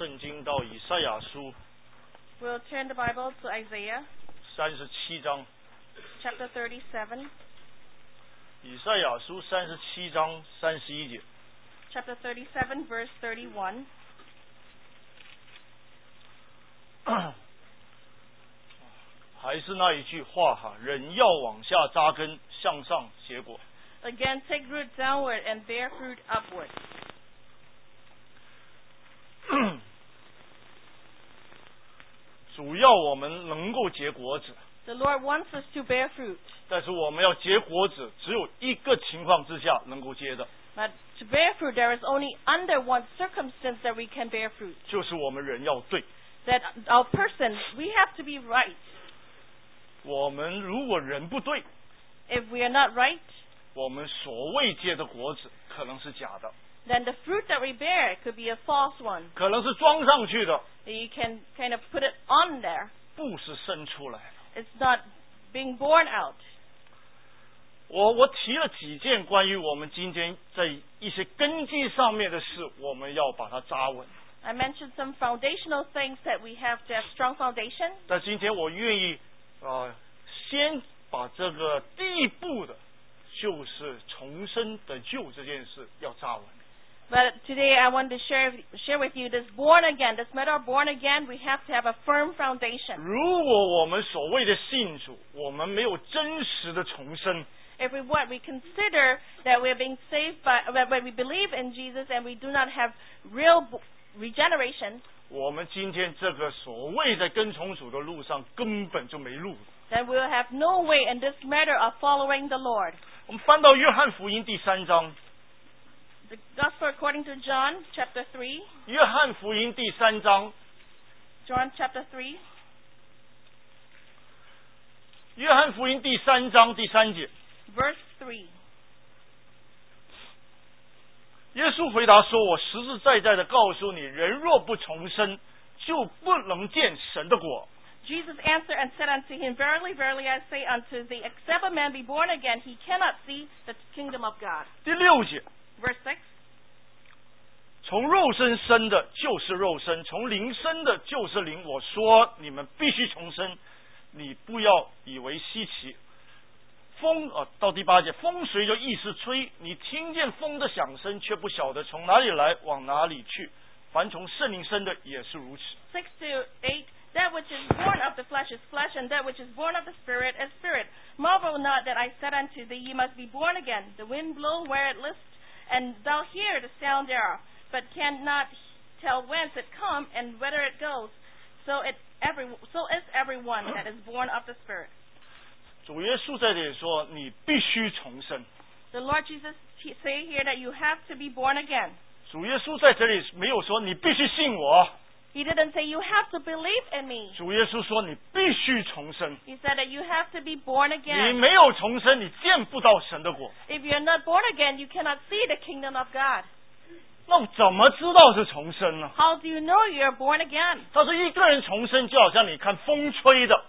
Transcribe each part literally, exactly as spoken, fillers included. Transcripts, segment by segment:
圣经到以赛亚书 We'll turn the Bible to Isaiah 三十七章。 chapter thirty-seven. 以赛亚书三十七章三十一节。 Chapter thirty-seven, verse thirty-one. 还是那一句话哈，人要往下扎根，向上结果。 Again, take root downward and bear fruit upward. 主要我们能够结果子， The Lord wants us to bear fruit. 但是我们要结果子，只有一个情况之下能够结的， But to bear fruit, there is only under one circumstance that we can bear fruit. 就是我们人要对。 That our person, we have to be right. 我们如果人不对， If we are not right, 我们所谓结的果子可能是假的， then the fruit that we bear could be a false one. 可能是装上去的， You can kind of put it on there. 不是生出来的。 It's not being born out. 我我提了几件关于我们今天在一些根基上面的事，我们要把它扎稳。 I mentioned some foundational things that we have to have strong foundation. 但今天我愿意啊、呃，先把这个第一步的，就是重生得救这件事要扎稳。 But today I want to share share with you this born again, this matter of born again. We have to have a firm foundation. 如果我们所谓的信主，我们没有真实的重生， If we what we consider that we are being saved by when we believe in Jesus and we do not have real regeneration, 我们今天这个所谓在跟从主的路上根本就没路。 then we will have no way in this matter of following the Lord. 我们翻到约翰福音第三章， The Gospel according to John, chapter three. 约翰福音第三章， John chapter three, 约翰福音第三章第三节， verse three. 耶稣回答说：“我实实在在的告诉你，人若不重生，就不能见神的国。” Jesus answered and said unto him, Verily, verily, I say unto thee, except a man be born again, he cannot see the kingdom of God. 第六节， Verse six. 从肉身生的就是肉身，从灵生的就是灵。我说你们必须重生，你不要以为稀奇。风啊，到第八节，风随着意思吹，你听见风的响声，却不晓得从哪里来，往哪里去。凡从圣灵生的也是如此。 Six to eight. That which is born of the flesh is flesh, and that which is born of the Spirit is spirit. Marvel not that I said unto thee, Ye must be born again. The wind blow where it list, and thou hear the sound thereof, but cannot tell whence it come and whither it goes. So it every so is everyone that is born of the Spirit. 主耶稣在这里说：“你必须重生。” The Lord Jesus say here that you have to be born again. 主耶稣在这里没有说你必须信我。 He didn't say you have to believe in me. 主耶稣说你必须重生。 He said that you have to be born 你 again. 没有重生，你见不到神的国。 If you're not born again, you cannot see the kingdom of God. 那怎么知道是重生呢？ How do you know you're born again? 他说一个人重生，就好像你看风吹的，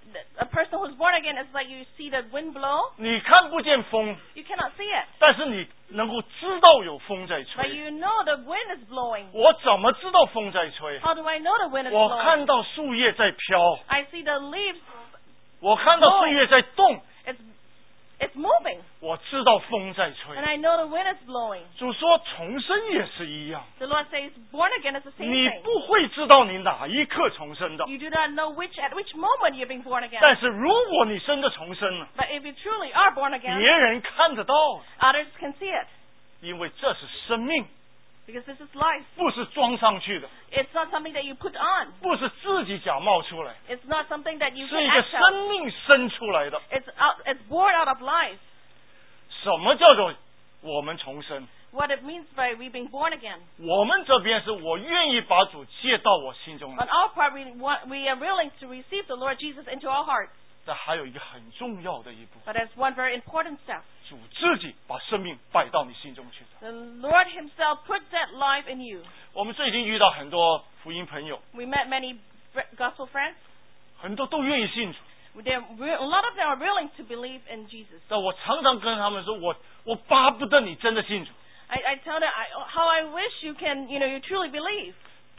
A person who's born again is like you see the wind blow. 你看不见风， You cannot see it, 但是你能够知道有风在 but 吹。 you know the wind is blowing. 我怎么知道风在吹？ How do I know the wind is 我 blowing? 看到树叶在飘， I see the leaves. 我看到树叶在动， It's it's moving, 我知道风在吹 and。I know the wind is blowing. 主说重生也是一样， The Lord says born again is the same 你 thing. 不会知道你哪一刻重生的， You do not know which at which moment you're being born again. 但是如果你真的重生了， But if you truly are born 别 again, 人看得到， others can see it 因为这是生命， because this is life. 不是装上去的， It's not something that you put on. 不是自己假冒出来， It's not something that you 是 can 一个 act out. 生命生出来的。 It's out, it's born out of life. 什么叫做我们重生？ What it means by we being born again. 我们这边是我愿意把主接到我心中 On 来， our part, we want, we are willing to receive the Lord Jesus into our hearts. 但还有一个很重要的一步， But there's one very important step. 主自己把生命摆到你心中去的。 The Lord Himself put that life in you. 我们最近遇到很多福音朋友， We met many gospel friends. 很多都愿意信主， They're, a lot of them are willing to believe in Jesus. 但我常常跟他们说，我我巴不得你真的信主， I, I tell them I, how I wish you can, you know, you truly believe.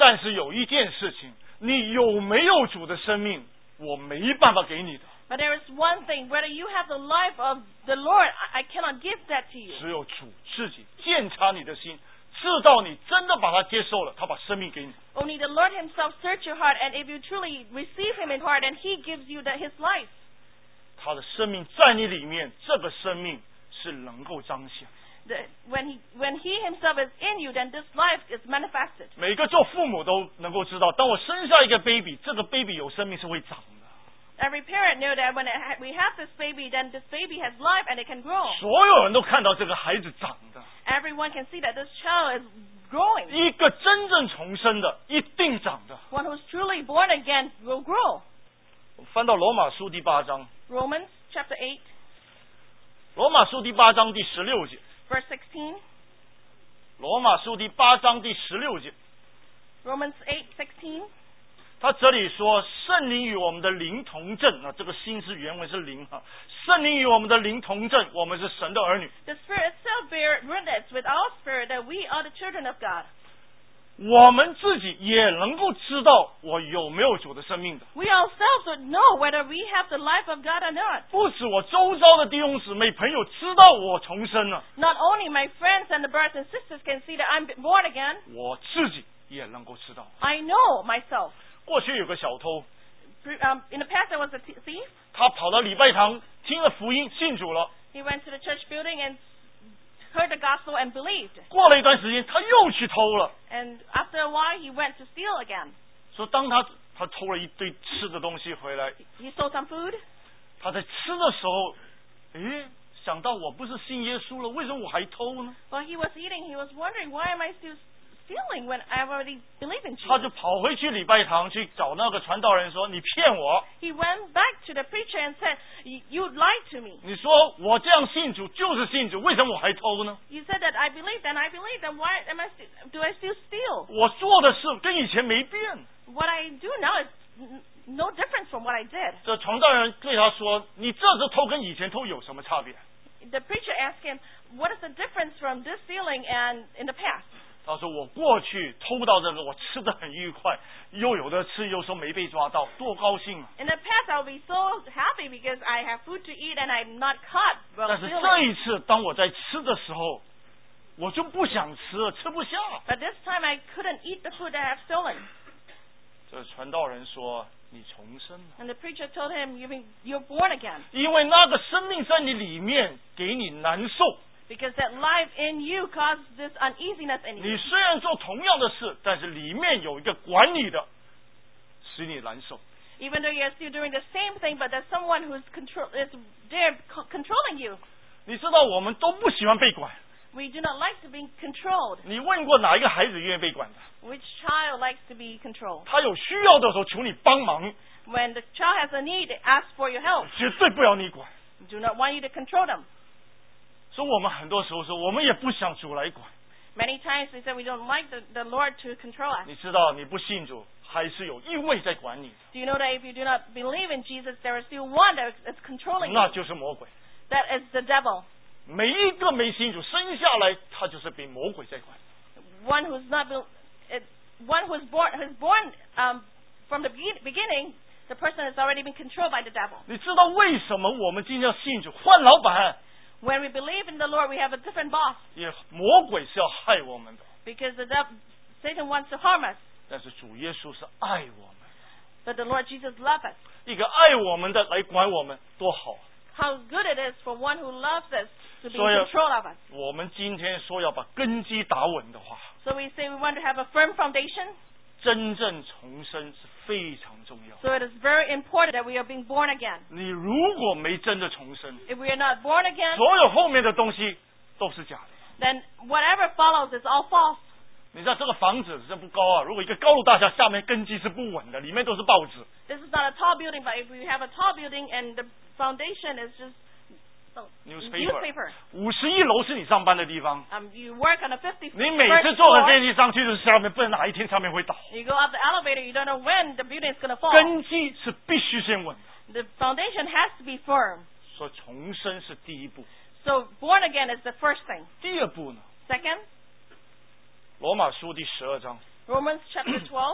但是有一件事情，你有没有主的生命，我没办法给你的。 But there is one thing, whether you have the life of the Lord, I, I cannot give that to you. 只有主自己鉴察你的心，知道你真的把他接受了，他把生命给你。 Only the Lord himself search your heart, and if you truly receive him in heart, and he gives you the, his life. 他的生命在你里面，这个生命是能够彰显。 The, when he when he himself is in you, then this life is manifested. 每个做父母都能够知道，当我生下一个 baby， 这个 baby 有生命是会长的。 Every parent know that when it, we have this baby, then this baby has life and it can grow. 所有人都看到这个孩子长的。 Everyone can see that this child is growing. 一个真正重生的，一定长的。 One who's truly born again will grow. 翻到罗马书第八章， Romans chapter eight, 罗马书第八章第十六节， verse sixteen. 罗马书第八章第十六节， Romans eight sixteen. 他这里说圣灵与我们的灵同证啊，这个心是原文是灵啊，圣灵与我们的灵同证，我们是神的儿女。 The Spirit itself bear witness with our spirit that we are the children of God. 我们自己也能够知道我有没有主的生命的。 We ourselves would know whether we have the life of God or not. 不止我周遭的弟兄姊妹朋友知道我重生了， Not only my friends and the brothers and sisters can see that I'm born again, 我自己也能够知道。 I know myself. 过去有个小偷， Um, in the past, there was a th- thief. 他跑到礼拜堂听了福音，信主了。 He went to the church building and heard the gospel and believed. 过了一段时间，他又去偷了。 And after a while, he went to steal again. 说当他他偷了一堆吃的东西回来， He stole some food. 他在吃的时候，诶，想到我不是信耶稣了，为什么我还偷呢？ While he was eating, he was wondering, why am I still stealing when I already believe in 他就 Jesus? 跑回去礼拜堂去找那个传道人说：“你骗我！ He went back to the preacher and said, "You you lied to me. 你说我这样信主就是信主，为什么我还偷呢？ You said that I believed and I believed, and why am I st- do I still steal? 我做的事跟以前没变。” What I do now is n- no difference from what I did." 这传道人对他说：“你这次偷跟以前偷有什么差别 The preacher asked him, "What is the difference from this stealing and in the past?" 他说：“我过去偷到这个，我吃的很愉快，又有的吃，又说没被抓到，多高兴啊！ In the past, I'll be so happy because I have food to eat and I'm not caught while 但是这 stealing. 一次，当我在吃的时候，我就不想吃了，吃不下。” But this time, I couldn't eat the food that I have stolen. 这传道人说：“你重生了， And the preacher told him, "You've been, "You're born again." 因为那个生命在你里面给你难受。 Because that life in you caused this uneasiness in 你 you. 虽然做同样的事，但是里面有一个管你的，使你难受。 Even though you're still doing the same thing, but there's someone who's control is there co- controlling you. 你知道，我们都不喜欢被管。 We do not like to be controlled. 你问过哪一个孩子愿意被管的？ Which child likes to be controlled? 他有需要的时候求你帮忙， When the child has a need, they ask for your help. 绝对不要你管。 Do not want you to control them. 所以我们很多时候说，我们也不想主来管。 Many times we say we don't like the, the Lord to control us. 你知道，你不信主，还是有一位在管你， Do you know that if you do not believe in Jesus, there is still one that is controlling 那 you? 就是魔鬼。 That is the devil. 每一个没信主生下来，他就是被魔鬼在管。 One who's not, be- it, one who's born, who's born um, from the be- beginning, the person has already been controlled by the devil. 你知道为什么我们今天要信主换老板？ When we believe in the Lord, we have a different boss 也魔鬼是要害我们的， because the dev- Satan wants to harm us, 但是主耶稣是爱我们， but the Lord Jesus loves us. 一个爱我们的来管我们，多好啊！ How good it is for one who loves us to be in 所以 control of us. 我们今天说要把根基打稳的话， So we say we want to have a firm foundation. 真正重生是非常重要。 So it is very important that we are being born again. 你如果没真的重生， If we are not born again, 所有后面的东西都是假的。 then whatever follows is all false. 你知道这个房子是不高啊，如果一个高楼大厦下面根基是不稳的，里面都是报纸， This is not a tall building, but if we have a tall building and the foundation is just oh, newspaper， newspaper. 五十一楼是你上班的地方， Um, you work on a fifty 你每 first 次坐个 floor. 电梯上去就是下面，不然哪一天上面会倒。 You go up the elevator, you don't know when the building is going to fall. 根基是必须先稳的， The foundation has to be firm. 所以重生是第一步。 So born again is the first thing. 第二步呢？ Second, 罗马书第十二章， Romans chapter twelve.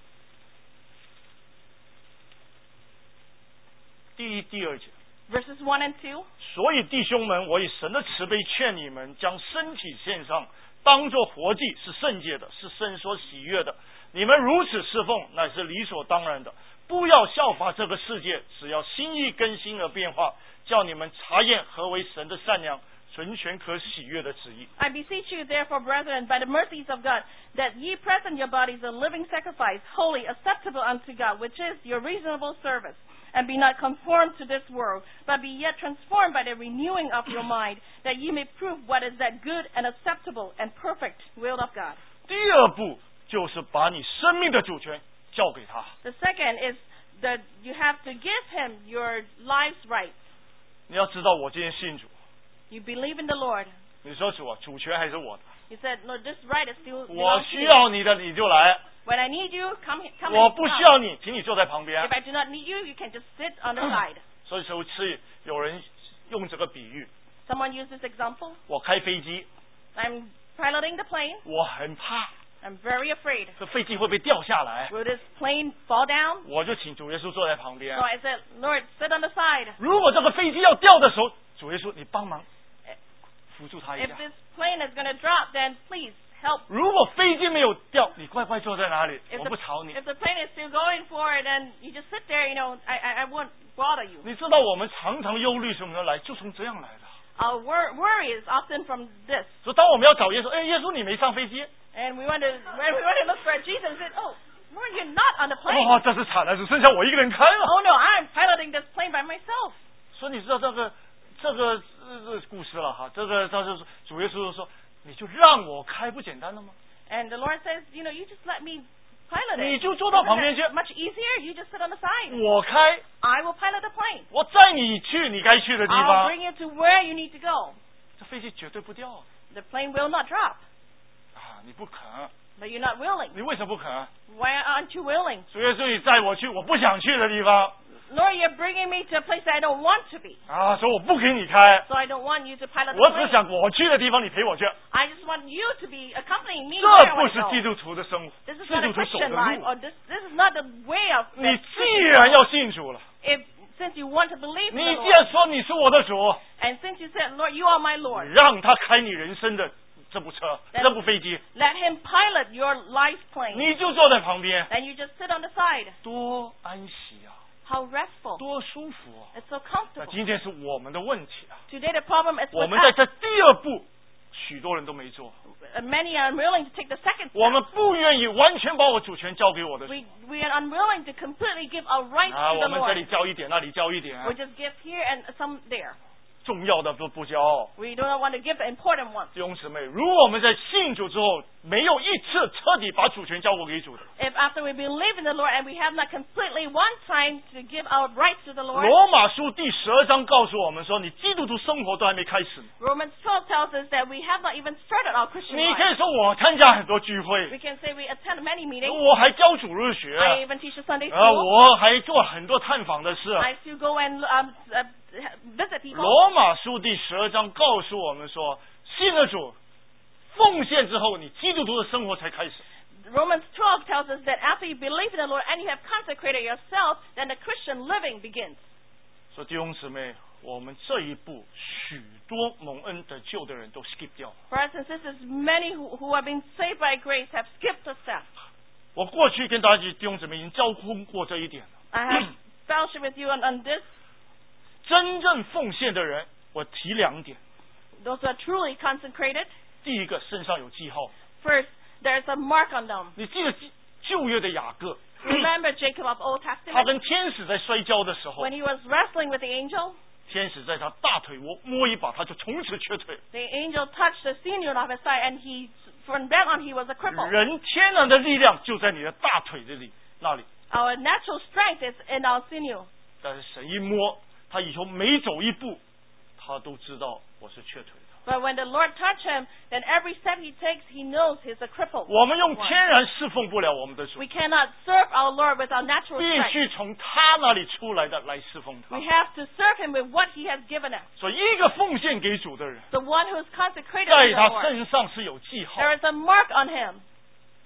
第一、第二节。 Verses one and two. 所以弟兄们，我以神的慈悲劝你们，将身体献上，当作活祭，是圣洁的，是神所喜悦的。你们如此侍奉，乃是理所当然的。不要效法这个世界，只要心意更新而变化，叫你们察验何为神的善良、纯全可喜悦的旨意。 I beseech you, therefore, brethren, by the mercies of God, that ye present your bodies a living sacrifice, holy, acceptable unto God, which is your reasonable service. And be not conformed to this world, but be yet transformed by the renewing of your mind, that ye may prove what is that good and acceptable and perfect will of God. 第二步就是把你生命的主权交给他。 The second is that you have to give him your life's rights. 你要知道，我今天信主， You believe in the Lord. 你说主啊，主权还是我的， You said, no, this right is still 我 belongs to 需 me. 要你的你就来， When I need you, come, come 我 and 不需 come. 要你，请你坐在旁边 If。I do not need you, you can just sit on the side. 所以有一次有人用这个比喻， Someone used this example. 我开飞机， I'm piloting the plane. 我很怕 I'm very afraid. 这飞机会不会掉下来， Will this plane fall down? 我就请主耶稣坐在旁边 So。I said, Lord, sit on the side. 如果这个飞机要掉的时候，主耶稣你帮忙扶住他一 If 下。 this plane is going to drop, then please help. 如果飞机没有掉，你乖乖坐在哪里， If 我 the, 不吵你 if。the plane is still going forward, then you just sit there, you know, I, I, I won't bother you. 你知道我们常常忧虑什么来，就从这样来的。 Our wor- worry is often from this. 所以当我们要找耶稣，哎，耶稣你没上飞机， And we want to, when we want to look for Jesus, and say, oh, Lord, you're not on the plane. 哇，这是惨了，只剩下我一个人开了。 Oh no, I'm piloting this plane by myself. 所以你知道这个这个呃这个故事了哈，这个他就是主耶稣就说，你就让我开，不简单了吗？ And the Lord says, you know, you just let me pilot 你 it. 就坐到旁边 Isn't 去， that much easier? You just sit on the side. 我开， I will pilot the plane. 我载你去你该去的地 I'll 方， bring you to where you need to go. 这飞机绝对不掉啊！ The plane will not drop. 你不肯， But you're not willing. 你为什么不肯？ Why aren't you willing? 主耶稣你载我去我不想去的地方 Lord, you're bringing me to a place that I don't want to be. 啊，所以我不给你开， So I don't want you to pilot the 我只 plane. 想我去的地方你陪我去， I just want you to be accompanying me 这 where I 不 want 是 to 基 go. 督徒的生活， This is 基 not a 督徒走 Christian 的 life, 路。 or this this is not the way of. 你 that 既 Christian 然 life. 要信主了， If since you want to believe 你 in 既 the Lord, 然说你是我的主， and since you said, Lord, you are my Lord, 让他开你人生的这部车，这部飞机， let Him pilot your life plane, 你就坐在旁边， and you just sit on the side. 多安息啊， How restful! 多舒服啊！ It's so 那 comfortable. 今天是我们的问题啊， Today the problem is 我 with 们在 us. 这第二步，许多人都没做， Uh, Many are unwilling to take the second 我 step. 们不愿意完全把我主权交给我的主 We we are unwilling to completely give our rights 啊， to 我 the 们这里 Lord. 交一点，那里交一点， We just give here and some there. 重要的都不交。 We do not want to give the important ones. 弟兄姊妹，如果我们在信主之后，没有一次彻底把主权交过给主的， If after we believe in the Lord and we have not completely one time to give our rights to the Lord, 罗马书第十二章告诉我们说，你基督徒生活都还没开始呢。 Romans twelve tells us that we have not even started our Christian 你可 life. 以说我参加很多聚 We 会， can say we attend many meetings. 我还教主日学， I even teach a Sunday 啊， school. 我还做很多探访的事。 I still go and um, uh, visit people. 罗马书第十二章告诉我们说，信了主，奉献之后，你基督徒的生活才开始。 Romans twelve tells us that after you believe in the Lord and you have consecrated yourself, then the Christian living begins. 所以弟兄姊妹，我们这一步，许多蒙恩得救的人都 skip 掉了。 Brothers and sisters, many who, who have been saved by grace have skipped a step. 我过去跟大家弟兄姊妹已经交通过这一点了。 I have fellowship with you on, on this. 真正奉献的人，我提两点。 Those who are truly consecrated. 第一个，身上有记号。 First, there's a mark on them. 你记得旧约的雅各， Remember Jacob of Old 他 Testament? 跟天使在摔跤的时候 When，he was wrestling with the angel, 天使在他大腿窝摸一把，他就从此缺腿。 the angel touched the sinew of his side, and he, from then on, he was a cripple. 人天然的力量就在你的大腿这里那里， Our natural strength is in our sinew. 但是神一摸，他以后每走一步，他都知道我是缺腿的。 But when the Lord touched him, then every step he takes, he knows he's a cripple. 我们用天然侍奉不了我们的主 We，cannot serve our Lord with our natural 必 strength. 须从他那里出来的来侍奉他 We。have to serve him with what he has given us. 所以，一个奉献给主的人， The one who is consecrated 在 to 他 the Lord. 身上是有记号。 There is a mark on him.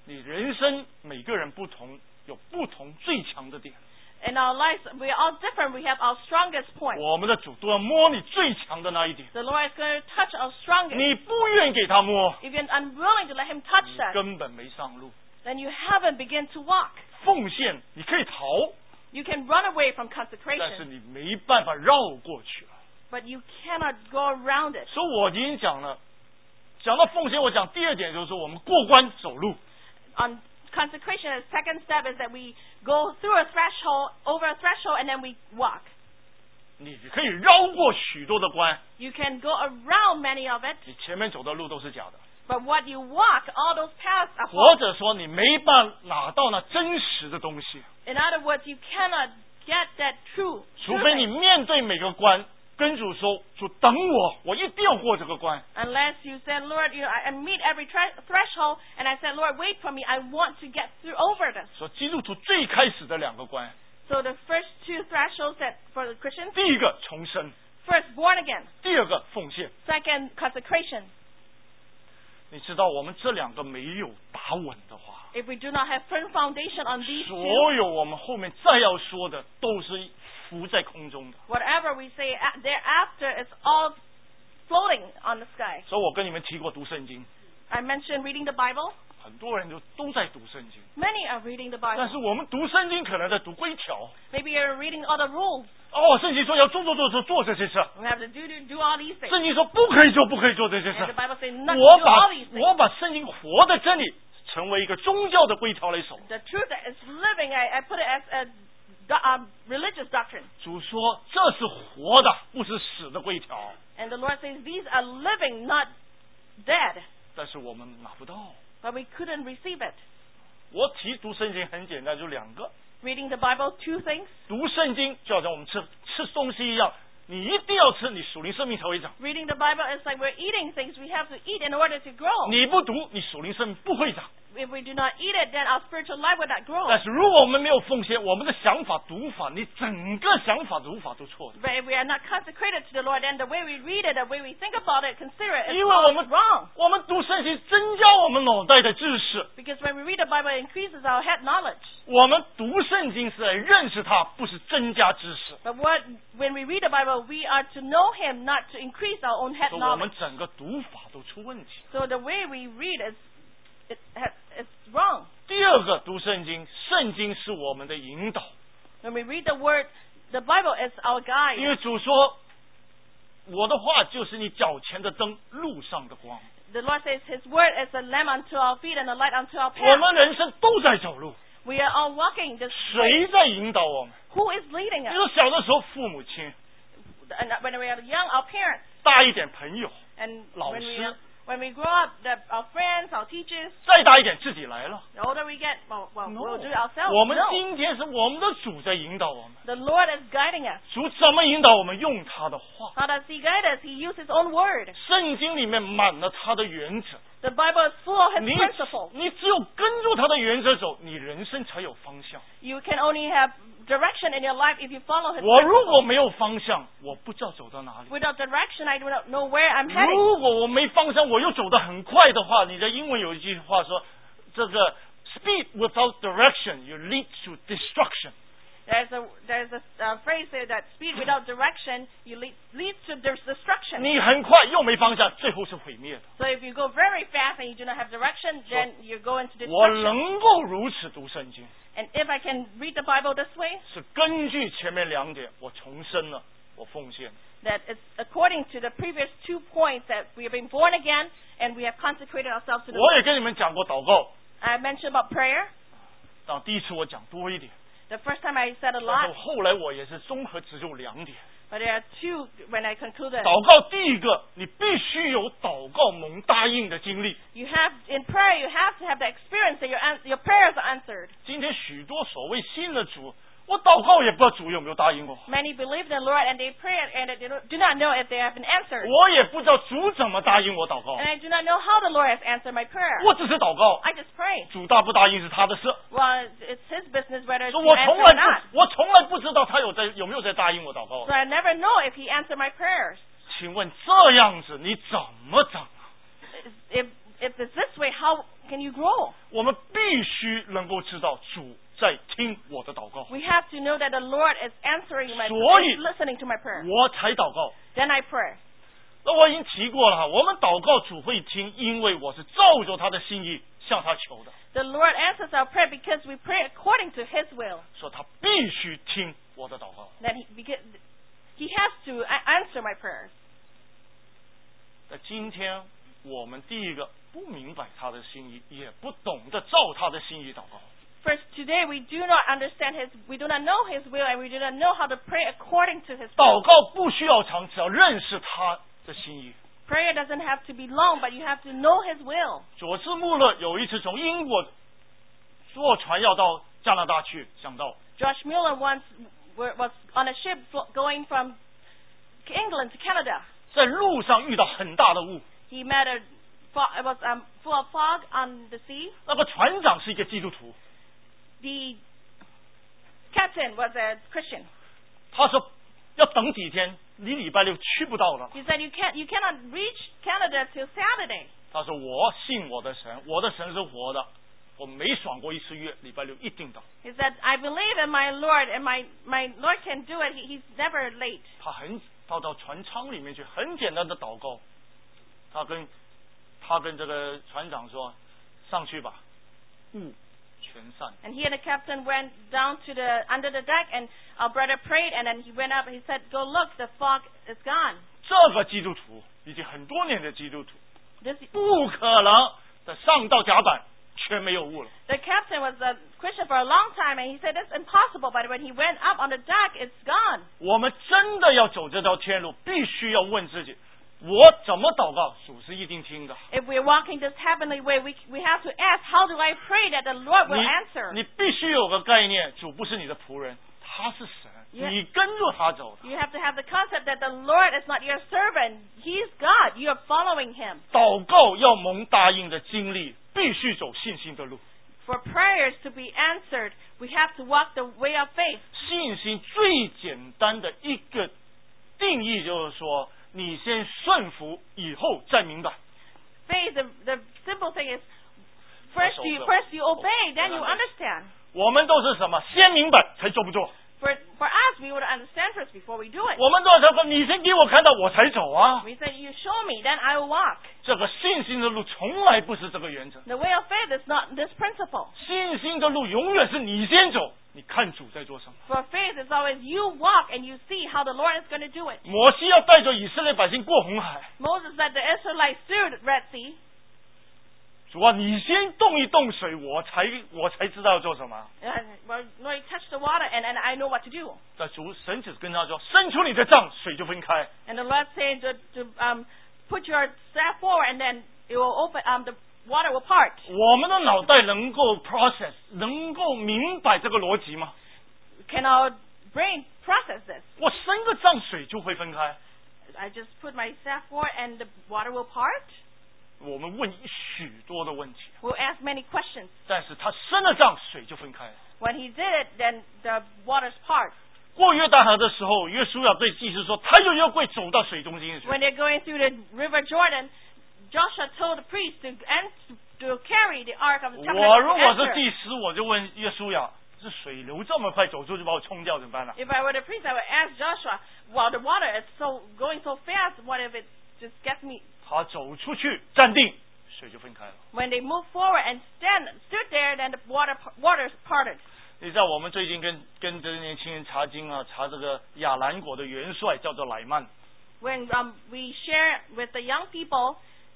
你人生每个人不同，有不同最强的点。 In our lives, we are all different. We have our strongest point. 我们的主都要摸你最强的那一点。 The Lord is going to touch our strongest. 你不愿意给他摸， If you're unwilling to let Him touch 你 that, 根本没上路。 then you haven't begun to walk. 奉献你可以逃， You can run away from 但是 consecration, 你没办法绕过去了。 but you cannot go around it. 所以我已经讲了，讲到奉献，我讲第二点就是说我们过关走路。 On consecration, the second step is that we go through a threshold, over a threshold, and then we walk. 你可以绕过许多的关， You can go around many of it, 你前面走的路都是假的， but what you walk, all those paths are 或 false. 者说你没办法拿到那真实的东西， In other words, you cannot get that true. 除 true 非你 thing. 面对每个关，跟主说，主等我，我一定要过这个关。 Unless you said, Lord, you know, I I meet every tre- threshold, and I said, Lord, wait for me. I want to get through over this. 说基督徒最开始的两个关， So the first two thresholds that for the Christians, 第一个重生， first born again, 第二个奉献。 second consecration. 你知道我们这两个没有打稳的话， If we do not have firm foundation on these two, 所有我们后面再要说的都是浮在空中的。 whatever we say a- thereafter is all floating on the sky. 所以我跟你们提过读圣经， I mentioned reading the Bible. 很多人就都在读圣经， Many are reading the 但 Bible. 是我们读圣经可能在读规条。 Maybe you're reading all the rules. 哦，圣经说要做做做做做这些事， We have to do, do, do all these things. 圣经说不可以做不可以做这些 And the 事。 Bible says not to 我 do 把 all these things. 我把圣经活的真理成为一个宗教的规条来守。 The truth that is living, I, I put it as a do- um, religious doctrine. 主说这是活的，不是死的规条， And the Lord says these are living, not dead. 但是我们拿不到。 But we couldn't receive it. 我提读圣经很简单，就两个。 Reading the Bible, two things. 读圣经就好像我们吃吃东西一样，你一定要吃，你属灵生命才会长。 Reading the Bible is like we're eating things we have to eat in order to grow. 你不读，你属灵生命不会长。 If we do not eat it, then our spiritual life will not grow. 但是如果我们没有奉献，我们的想法读法，你整个想法读法都错的。 But if we are not consecrated to the Lord, then the way we read it, the way we think about it, consider it, 因 is 为我 all 们 wrong. 我们读圣经增加我们脑袋的知识， Because when we read the Bible, it increases our head knowledge. 我们读圣经是来认识它，不是增加知识。 But what, when we read the Bible, we are to know Him, not to increase our own head 所以我们 knowledge. 整个读法都出问题。 So the way we read is, it has, it's wrong. 第二个读圣经，圣经是我们的引导， When we read the Word, the Bible is our 因 guide. 为主说，我的话就是你脚前的灯，路上的光。 The Lord says His Word is a lamp unto our feet and a light unto our 我 path. 们人生都在走路， We are all walking this 谁 way. 在引导我们？ Who is leading 你 us? 说小的时候父母亲， And when we are young, our parents. 大一点朋友， And 老 when we, 师。 are, when we grow up, the, our friends, our teachers. 再大一点自己来了。 The older we get, well, well No. we'll do it ourselves. 我们 No. 今天是我们的主在引导我们， The Lord is guiding us. 主怎么引导我们？用他的话， How does He guide us? He uses His own Word. 圣经里面满了他的原则。 The Bible is full of His 你 principles. 你只有跟住他的原则走，你人生才有方向。 You can only have direction in your life if you follow His 我如 principles. 果没有方向，我不知道走到哪里。 Without direction, I do not know where I'm heading. 如果我没方向，我又走得很快的话，你的英文有一句话说，这个 speed without direction you lead to destruction。 There's a there's a uh, phrase there that speed without direction you lead, leads to dis- destruction. 你很快又没方向，最后是毁灭的。 So if you go very fast and you do not have direction, then you go into 我 destruction. 能够如此读圣经， And if I can read the Bible this way, 是根据前面两点，我重生了，我奉献。 that it's according to the previous two points that we have been born again and we have consecrated ourselves to the 我 Lord. 也跟你们讲过祷告， I mentioned about prayer. 但第一次我讲多一点， The first time I said a 但 lot, 是后来我也是综合只有两点。 but there are two when I concluded. 祷告第一个，你必须有祷告蒙答应的经历。 You have in prayer, you have to have the experience that your an- your prayers are answered. 今天许多所谓信了主，我祷告也不知道主有没有答应我， Many believe in the Lord and they pray and they do do not know if they have been answered. 我也不知道主怎么答应我祷告 And，I do not know how the Lord has answered my prayer. 我只是祷告， I just pray. 主答不答应是他的事。 Well, it's His business whether 所 to 以我 answer 从 or 来 not. 不，我从来不知道他有在有没有在答应我祷告 So。I never know if He answered my prayers. 请问这样子你怎么长啊？ If if it's this way, how can you grow? 我们必须能够知道主在听我的祷告， We have to know that the Lord is answering my 所以 is listening to my prayer. 我才祷告。 Then I pray. 那我已经提过了哈，我们祷告主会听，因为我是照着他的心意向他求的， The Lord answers our prayer because we pray according to His will. 说他必须听我的祷告。 That He because He has to a- answer my prayers. 在今天我们第一个不明白他的心意，也不懂得照他的心意祷告。 First, today we do not understand His, we do not know His will, and we do not know how to pray according to His 祷 will. 告不需要长，只要认识他的心意。 Prayer doesn't have to be long, but you have to know His will. 佐治穆勒有一次从英国坐船要到加拿大去，想到 Josh Mueller once were, was on a ship flo- going from England to Canada. 在路上遇到很大的雾， He met a fo- it was um, full of fog on the sea. 那个船长是一个基督徒， The captain was a Christian. 他说要等几天，你礼拜六去不到了。 He said, "You can't, you cannot reach Canada till Saturday." 他说我信我的神，我的神是活的，我没爽过一次月，礼拜六一定到。 He said, "I believe in my Lord, and my my Lord can do it. He, he's never late." 他很到到船舱里面去，很简单的祷告。他跟他跟这个船长说：“上去吧，雾全散。” And he and the captain went down to the under the deck, and our brother prayed, and then he went up. And he said, "Go look, the fog is gone." 这个基督徒已经很多年的基督徒， This, 不可能的上到甲板却没有雾了。 the captain was a Christian for a long time, and he said it's impossible. But when he went up on the deck, it's gone. 我们真的要走这条天路，必须要问自己：我怎么祷告，主是一定听的。 If we're walking this heavenly way, we we have to ask, how do I pray that the Lord will answer? 你你必须有个概念，主不是你的仆人，他是神， Yeah. 你跟着他走的。 You have to have the concept that the Lord is not your servant. He's God. You are following Him. 祷告要蒙答应的经历，必须走信心的路。 For prayers to be answered, we have to walk the way of faith. 信心最简单的一个定义就是说，你先顺服，以后再明白。 Faith, the, the simple thing is, first you Also, first you obey, then you also, understand. 我们都是什么？先明白才做不做。 For for us, we would understand first before we do it. 我们都是说，你先给我看到，我才走啊。 We say, you show me, then I will walk. 这个信心的路从来不是这个原则， The way of faith is not this principle. 信心的路永远是你先走，你看主在做什么。 For faith is always you walk and you see how the Lord is going to do it. 摩西要带着以色列百姓过红海， Moses led the Israelites through the Red Sea. 主啊，你先动一动水，我才我才知道要做什么。 And, well, Lord, touch the water, and, and I know what to do. 在主神只跟他说，伸出你的杖，水就分开。 And the Lord said to, to um, put your staff forward, and then it will open. Um, the water will part. 我们的脑袋能够 process， 能够明白这个逻辑吗？ Can our brain process this? 我伸个杖，水就会分开。 I just put my staff forward, and the water will part. 我们问许多的问题， We'll ask many questions. 但是他伸了杖，水就分开了。 When he did it, then the waters part. 过约旦河的时候，约书亚对祭司说：“他有约柜走到水中间去。” When they're going through the River Jordan, Joshua told the priest to and to carry the ark of the 我 covenant 如 to 果是 enter. 祭司，我就问约书亚：“这水流这么快，走出去把我冲掉怎么办呢、 If I were the priest, I would ask Joshua, "Well, the water is so going so fast. What if it just gets me?" 他走出去站定，水就分开了。 When they moved forward and stand stood there, then the water waters parted. 你知道我们最近跟跟这些年轻人查经啊，查这个亚兰国的元帅叫做乃曼， When um, we share with the young people,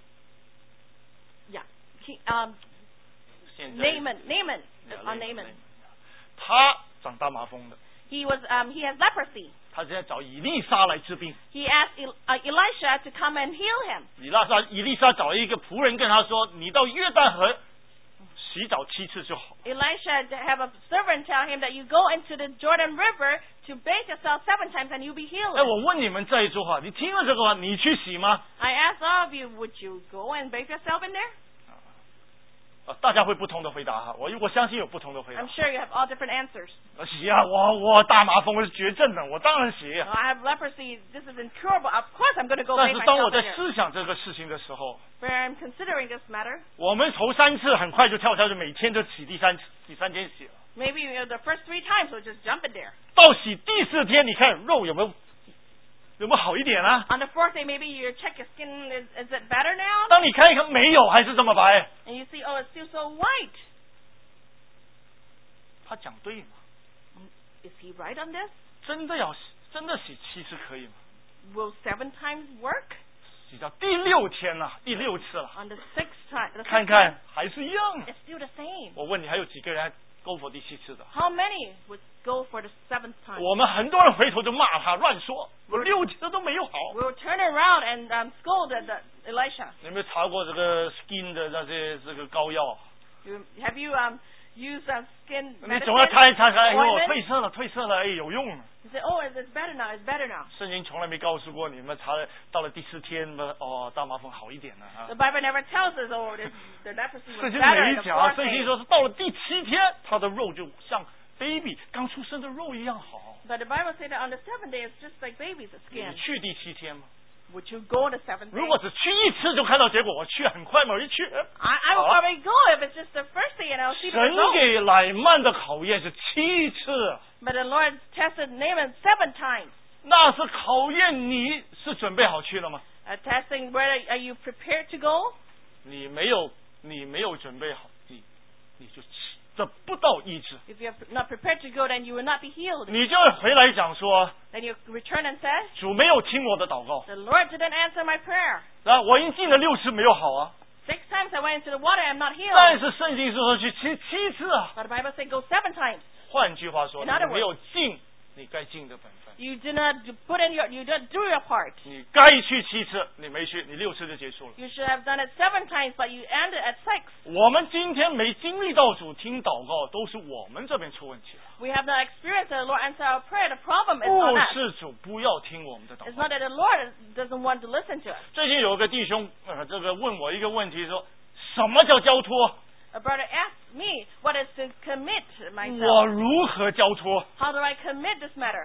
yeah, he, um, 现在 Naaman, Naaman, 亚 on 兰 Naaman. 他长大麻风的， He was um, he has leprosy. 他现在找以利沙来治病。 He asked El- uh, Elisha to come and heal him. 以利沙以利沙找一个仆人跟他说：“你到约旦河洗澡七次就好。” Elisha to have a servant tell him that you go into the Jordan River to bathe yourself seven times and you'll be healed. 哎，我问你们在座哈，你听了这个话，你去洗吗？ I asked all of you, would you go and bathe yourself in there? 啊，大家会不同的回答哈，我我相信有不同的回答。 I'm sure you have all different answers. 洗啊，我我大麻风是绝症的，我当然洗。 Well, I have leprosy. This is incurable. Of course, I'm going to go 但 bathe 是当我 myself 在 in it. 思想这个事情的时候， Where I'm considering this matter, 我们头三次很快就跳下去，每天就洗第三次，第三天洗了。 maybe you know, the first three times we'll just jump in there. 到洗第四天，你看肉有没有有没有好一点啊？ On the fourth day, maybe you check your skin. Is, is it better now? 当你看一看没有，还是这么白。 And you see, oh, it's still so white. 他讲对吗？ Is he right on this? 真的要真的洗七次可以吗？ Will seven times work? 洗到第六天了、啊，第六次了， On the sixth time, the 看 sixth 看 time, 还是一样。 it's still the same. 我问你，还有几个人 go for 第七次的？ How many would go for the seventh time? 我们很多人回头就骂他乱说，我六次都没有好。 We will turn around and um, scold at the Elisha. 你有没有查过这个 skin 的那些这个膏药？ You, have you um, used um, skin 你总要 medicine? 看一看，哎呦， Ointment? 褪色了，褪色了，哎，有用。 You say, oh, it's it's better now. It's better now. 圣经从来没告诉过你们查了到了第四天嘛，哦，大麻风好一点了啊 The。Bible never tells us, oh, this, the leprosy 圣 was 经 better 没 in the 讲， fourth 圣经 day. 说是到了第七天，他的肉就像 baby 刚出生的肉一样好。 But the Bible says that on the seventh day, it's just like baby's 你 skin. 去第七天吗？ Would you go on the seventh day? 如果只去一次就看到结果，我去很快嘛，我一去。 I, I will 好 probably go if it's just the first day and I'll see the 神 result. 给乃曼的考验是七次， But the Lord tested Naaman seven times. 那是考验你是准备好去了吗？ Uh, testing whether are you prepared to go? 你没有，你没有准备好，你你就得不到医治， If you're not prepared to go, then you will not be healed. 你就会回来讲说， Then you return and say, 主没有听我的祷告， the Lord didn't answer my prayer. 啊，我已经进了六次没有好啊， Six times I went into the water, I'm not 但 healed. 是圣经是说去七七次啊。 But the Bible says go seven times. 换句话说， In other 你没有尽你该尽的本分。 You do not put in your, you don't do your part. 你该去七次，你没去，你六次就结束了。 You should have done it seven times, but you ended at six. 我们今天没经历到主听祷告，都是我们这边出问题了。 We have not experienced that the Lord answer our prayer. The problem is 不 not us. 是主不要听我们的祷 It's 告。 not that the Lord doesn't want to listen to us. 最近有个弟兄，呃，这个问我一个问题，说什么叫交托？ A brother asked me what is to commit 我 myself. 如何交托？ How do I commit this matter?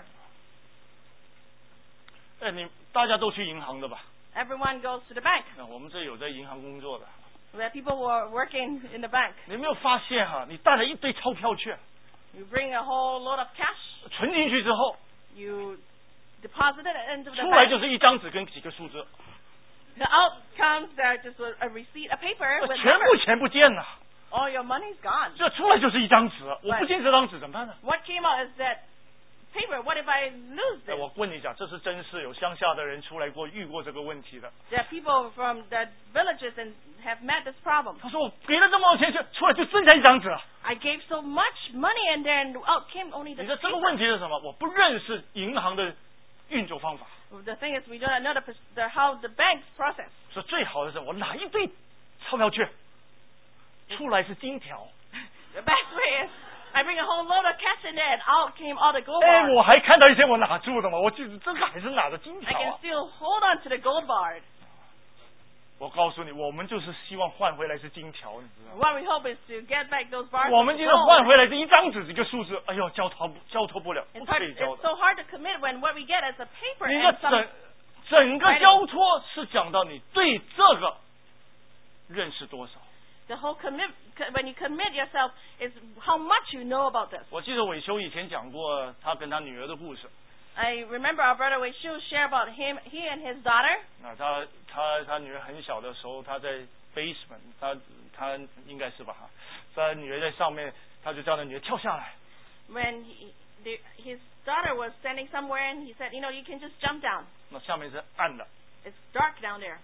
哎，你大家都去银行的吧？ Everyone goes to the bank. 那我们这有在银行工作的， We have people who are working in the bank. 你有没有发现哈、你带了一堆钞票去， You bring a whole load of cash. 存进去之后， You deposit it into the 出来 bank. 就是一张纸跟几个数字， The out comes there just a, a receipt, a paper 那 with 全部 numbers. 钱不见了， All your money's gone. 这出来就是一张纸，我不见这张纸怎么办呢？ What came out is that paper. What if I lose 哎， this? 我问你讲，这是真事，有乡下的人出来过遇过这个问题的。 There are people from the villages and have met this problem. 他说我给了这么多钱，出来就剩下一张纸了。 I gave so much money and then out came only 你 the 说这个 paper. 问题是什么？我不认识银行的运作方法， The thing is, we don't know the, pers- the how the banks process. 说最好的是我拿一堆钞票去，出来是金条。 The best way is I bring a whole load of cash in there and out came all the gold 哎， bars. 我还看到一些我拿住的嘛，我记得这个还是拿着金 I 条 can 啊。 still hold on to the gold bar. 我告诉你，我们就是希望换回来是金条，你知道吗？ What we hope is to get back those bars. 我 of 们今天换 gold. 回来是一张纸一个数字，哎呦，交托不交托不了， It's 不 hard. 可以交 It's 的。 so hard to commit when what we get is a paper 你的 and some. 整整个交托是讲到你对这个认识多少。 The whole commit when you commit yourself is how much you know about this. 我记得伟修以前讲过他跟他女儿的故事。 I remember our brother Wei Shu share about him, he and his daughter. 那他他他女儿很小的时候，他在 basement， 他他应该是吧哈，他女儿在上面，他就叫他女儿跳下来。 When he, the, his daughter was standing somewhere and he said, you know, you can just jump down. 那下面是暗的， It's dark down there.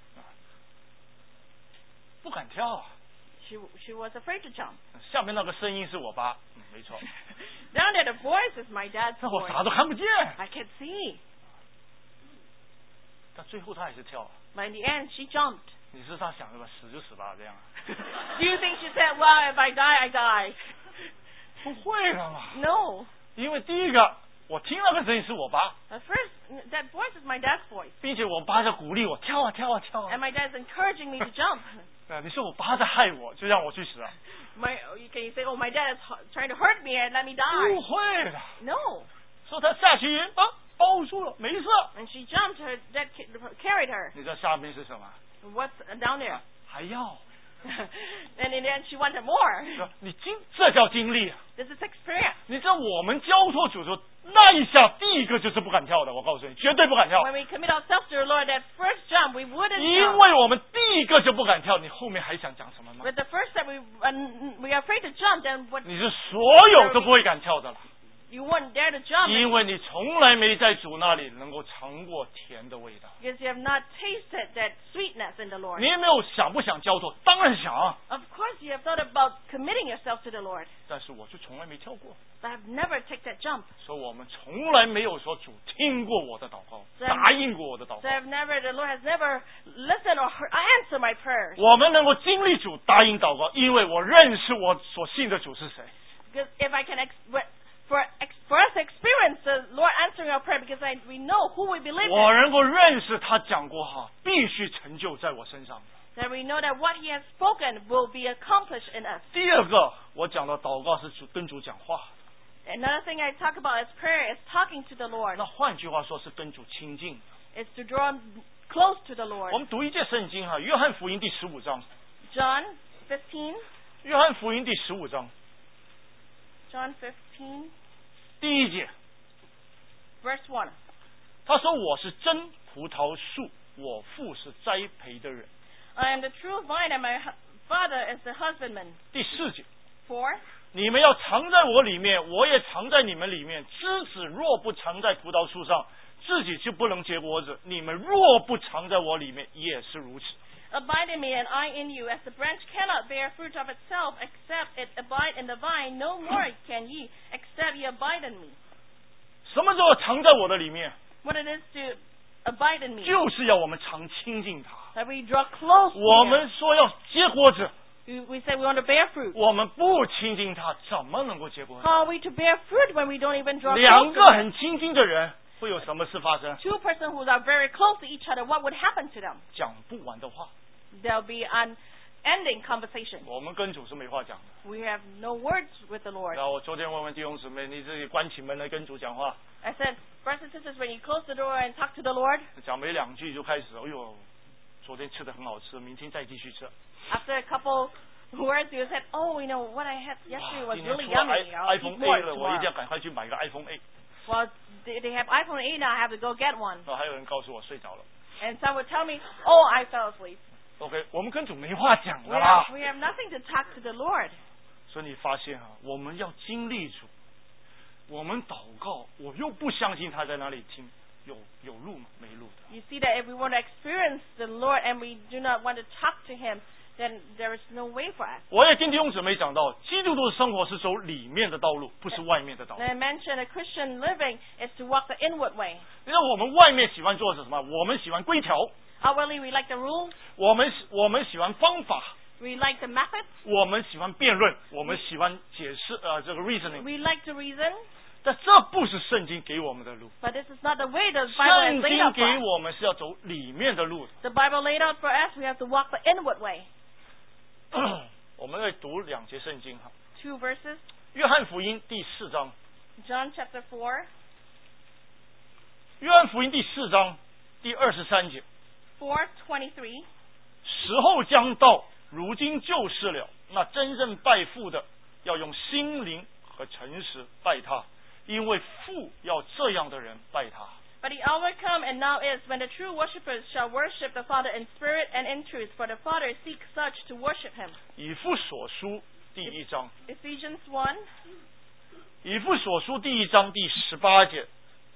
不敢跳啊。 She she was afraid to jump. 下面那个声音是我爸，嗯，没错。 Down there the voice is my dad's 那我 voice. 啥都看不见。 I can see. 但最后他还是跳了。 But in the end, she jumped. 你是他想的吧？死就死吧，这样。 Do you think she said, well, if I die, I die? 不会的嘛。 No. 因为第一个，我听那个声音是我爸， At first, that voice is my dad's voice. 并且我爸在鼓励我跳啊跳啊跳啊 And。my dad's encouraging me to jump. 呃，你说我爸在害我，就让我去死啊？ My, can you say, oh, my dad is trying to hurt me and let me die? 不会的。 No. 说他下去啊，抱住了，没事。 And she jumped, her dad carried her. 你知道下面是什么？ What's down there? 还要。 And in the end, she wanted more. 你经这叫经历啊！ This is experience. 你知道我们交托主的时候，那一下第一个就是不敢跳的，我告诉你，绝对不敢跳。 When we commit ourselves to the Lord, that first jump, we wouldn't 因 jump. 为我们第一个就不敢跳，你后面还想讲什么吗？ With the first step, we, uh, we are afraid to jump, then what? 你是所有都不会敢跳的了， You won't dare to jump 因为你从来没在主那里能够尝过甜的味道。 because you have not tasted that sweetness in the Lord. 你有没有想不想交托？当然想啊， Of course, you have thought about committing yourself to the Lord, 但是我就从来没跳过， but I've never taken that jump. 所以我们从来没有说主听过我的祷告， 是答应过我的祷 So 告。 I've never, the Lord has never listened or heard, answered my prayers. 我们能够经历主答应祷告，因为我认识我所信的主是谁。 Because if I can, ex- for ex- for us to experience the Lord answering our prayer, because I, we know who we believe 我 in, 能够认识他讲过哈，必须成就在我身上。 that we know that what He has spoken will be accomplished in us. 第二个，我讲到祷告是主跟主讲话， Another thing I talk about is prayer is talking to the Lord. 那换句话说是跟主亲近。 It's to draw close to the 我 Lord. 们读一节圣经哈，约翰福音第十五章， John fifteen, 约翰福音第十五章 John fifteen, 第一节， verse one. 他说我是真葡萄树，我父是栽培的人。 I am the true vine, and my hu- Father is the husbandman. 第四节， Four. 你们要藏在我里面，我也藏在你们里面。枝子若不藏在葡萄树上，自己就不能结果子；你们若不藏在我里面，也是如此。 Abide in me, and I in you. As the branch cannot bear fruit of itself except it abide in the vine, no more can ye except ye abide in me. 什么叫藏在我的里面？ What it is to abide in me, 就是要我们常亲近他。 that we draw close to 我 Him. 们说要结果子， We, we say we want to bear fruit. 我们不亲近他，怎么能够结果子？ How are we to bear fruit when we don't even draw 两 close 个 to Him? 很亲近的人，会有什么事发生？ Two persons who are very close to each other, what would happen to them? 讲不完的话， There'll be unending conversation. 我们跟主是没话讲的。 We have no words with the Lord. 然后我昨天问问弟兄姊妹，你自己关起门来跟主讲话， I said, brothers and sisters, when you close the door and talk to the Lord, 讲没两句就开始，哎呦，昨天吃的很好吃，明天再继续吃。 after a couple words, you said, oh, you know, what I had yesterday 哇， was 今天 really 出了 yummy. i I'll iPhone eat more eight 了，我一定 tomorrow. 要赶快去买个 iPhone eight。 Well, they, they have iPhone eight now, I have to go get one. 然后还有人告诉我睡着了。 And some would tell me, oh, I fell asleep. OK， 我们跟主没话讲 We 的啦 have,。we have nothing to talk to the Lord. 所以你发现啊，我们要经历主，我们祷告，我又不相信他在哪里听，有有路吗？没路的。 You see that if we want to experience the Lord and we do not want to talk to Him, then there is no way for us. 我也听弟兄姊妹讲到，基督徒的生活是走里面的道路，不是外面的道路 And。I mentioned a Christian living is to walk the inward way. 你看我们外面喜欢做的是什么？我们喜欢规条， Outwardly, we like the rules, 我们我们喜欢方法， we like the methods, 我们喜欢辩论，我们喜欢解释呃这个 reasoning。 we like to reason, 但这不是圣经给我们的路， but this is not the way the Bible 圣 has laid 经 out 给 for us. 我们是要走里面的路的。 The Bible laid out for us, we have to walk the inward way. 我们会读两节圣经哈， Two verses, 约翰福音第四章， John chapter four, 约翰福音第四章第二十三节， four twenty-three. 时候将到，如今就是了。那真正拜父的，要用心灵和诚实拜他，因为父要这样的人拜他。 But the hour come and now is when the true worshippers shall worship the Father in spirit and in truth, for the Father seeks such to worship Him. 以父所书第一章， Ephesians one, 以父所书第一章第十八节，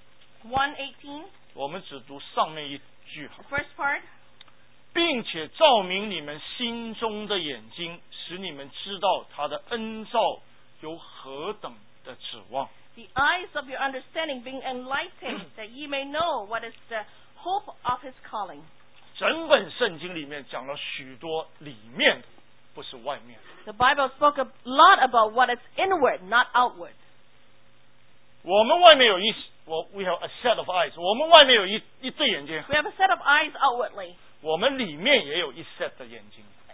one eighteen, 我们只读上面一句哈， the first part. 并且照明你们心中的眼睛，使你们知道他的恩召有何等的指望。 The eyes of your understanding being enlightened, that ye may know what is the hope of His calling. 整本圣经里面讲了许多里面的，不是外面的。 The Bible spoke a lot about what is inward, not outward. 我们外面有一，我 we have a set of eyes， 我们外面有一一对眼睛， We have a set of eyes outwardly. 我们里面也有一 set 的眼睛。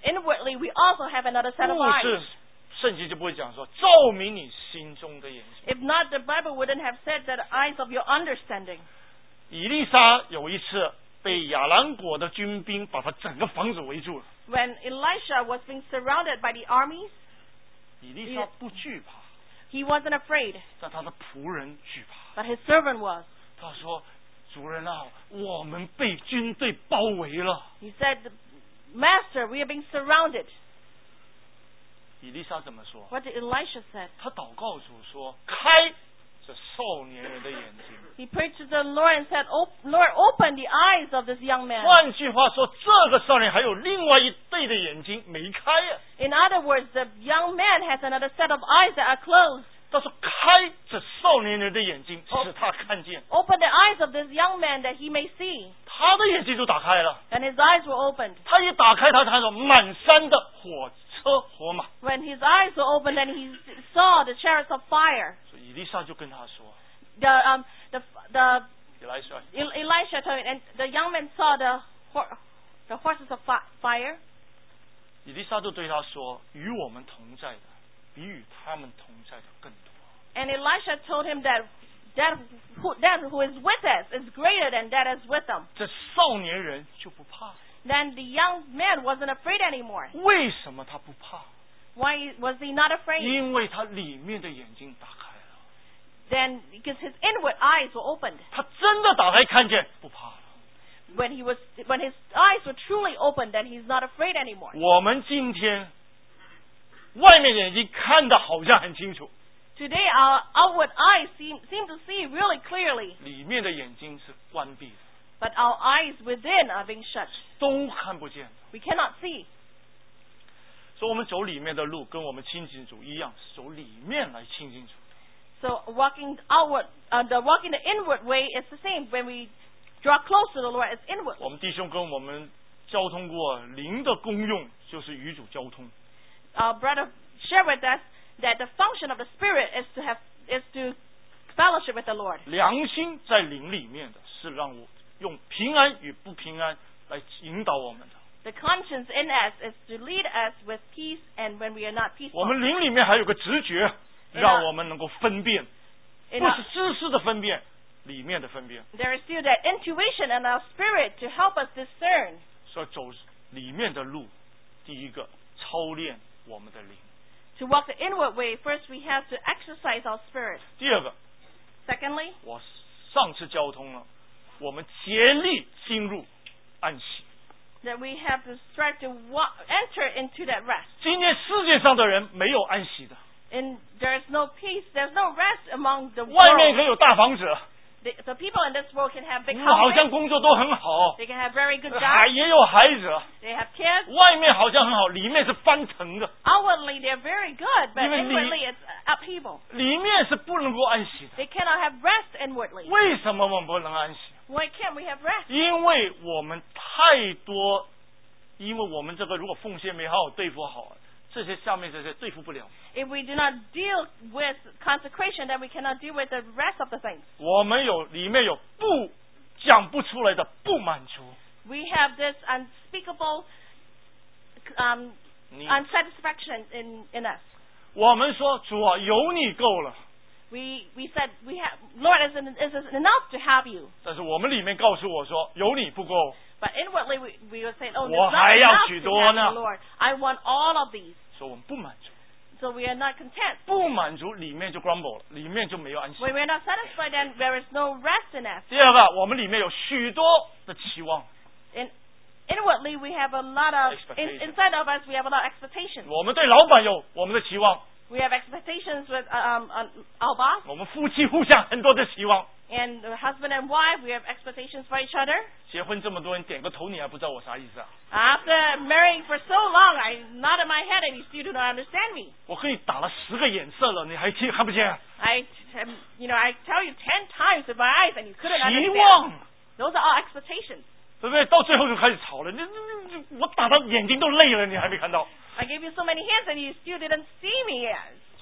inwardly we also have another set of 不 eyes. 是圣经就不会讲说照明你心中的眼睛。 If not, the Bible wouldn't have said that the eyes of your understanding. 以利沙有一次被亚兰国的军兵把他整个房子围住了， When Elisha was being surrounded by the armies, 以利沙不惧怕， he wasn't afraid, 但他的仆人惧怕。 but his servant was. 他说：“主人啊，我们被军队包围了。” He said, Master, we are being surrounded. 以利沙怎么说？ What did Elisha say? 他祷告主说：“开这少年人的眼睛。” He prayed to the Lord and said, "O Lord, open the eyes of this young man." 换句话说，这个少年还有另外一对的眼睛没开呀、啊。 In other words, the young man has another set of eyes that are closed. 他说：“开这少年人的眼睛，使他看见。” Open the eyes of this young man that he may see. 他的眼睛就打开了。 And his eyes were opened. 他一打开，他看到满山的火车火马。 When his eyes were opened, then he saw the chariots of fire. 所以以利沙就跟他说 The um the the 以来说 El- Elisha told him, and the young man saw the hor- the horses of fi- fire. 以利沙就对他说：“与我们同在的，比与他们同在的更多。” And Elisha told him that that who, that who is with us is greater than that is with them. 这少年人就不怕。 Then the young man wasn't afraid anymore. 为什么他不怕？ Why was he not afraid? 因为他里面的眼睛打开了。 Then because his inward eyes were opened. 他真的打开看见，不怕了。 When he was when his eyes were truly opened, then he's not afraid anymore. 我们今天外面的眼睛看得好像很清楚， Today our outward eyes seem seem to see really clearly, 里面的眼睛是关闭的， but our eyes within are being shut. 都看不见。 We cannot see. 所以我们走里面的路，跟我们亲近主一样，是走里面来亲近主。 So walking outward, uh, the walking the inward way is the same. When we draw close to the Lord, it's inward. 我们弟兄跟我们交通过，灵的功用就是与主交通。 Our brother shared with us that the function of the Spirit is to have is to fellowship with the Lord. 良心在灵里面的是让我用平安与不平安来引导我们的。 The conscience in us is to lead us with peace, and when we are not 我 peaceful. 们灵里面还有个直觉，让我们能够分辨， In 不 our- 是知识的分辨，里面的分辨。 there is still that intuition in our spirit to help us discern. 所以走里面的路，第一个操练我们的灵， To walk the inward way, first we have to exercise our spirit. 第二个， Secondly, 我上次交通了，我们竭力进入安息。 that we have to strive to walk, enter into that rest. 今天世界上的人没有安息的， And there is no peace, there's no rest among the 外面 world. 可以有大房子， The, the people in this world can have big 好像 houses, 工作都很好， they can have very good 还 jobs, 也有孩子， they have kids. 外面好像很好，里面是翻腾的， Outwardly, they're very good, but Even the- inwardly, it's upheaval. 里面是不能够安息的。 They cannot have rest inwardly. 为什么我们不能安息？ Why can't we have rest? 因为我们太多，因为我们这个如果奉献没好好对付好，这些下面这些对付不了。 If we do not deal with consecration, then we cannot deal with the rest of the things. 我们有里面有不讲不出来的不满足， We have this unspeakable um, 你 unsatisfaction in, in us. 我们说主啊，有你够了， We we said we have Lord, is it, is it enough to have you? 但是我们里面告诉我说有你不够， But inwardly we, we would say, oh, 我 there's not 还要 enough 许 to 多 have 呢。 you, Lord. I want all of these. 所以我们不满足， So we are not content. 不满足里面就 grumble 了，里面就没有安息。 When we're not satisfied, then there is no rest in us. 第二个，我们里面有许多的期望， In, inwardly, we have a lot of, in, Expectation. inside of us, we have a lot of expectations. 我们对老板有我们的期望， We have expectations with um, um, our boss, 我们夫妻互相很多的期望。 and the husband and wife, we have expectations for each other. 结婚这么多人点个头，你还不知道我啥意思啊？ After marrying for so long, I nodded my head, and you still do not understand me. 我跟你打了十个眼色了，你还听看不见？ I, um, you know, I tell you ten times with my eyes, and you couldn't 期 understand. 望， Those are all expectations. 对不对？到最后就开始吵了。你你你，我打到眼睛都累了，你还没看到？ I gave you so many hints, and you still didn't see me.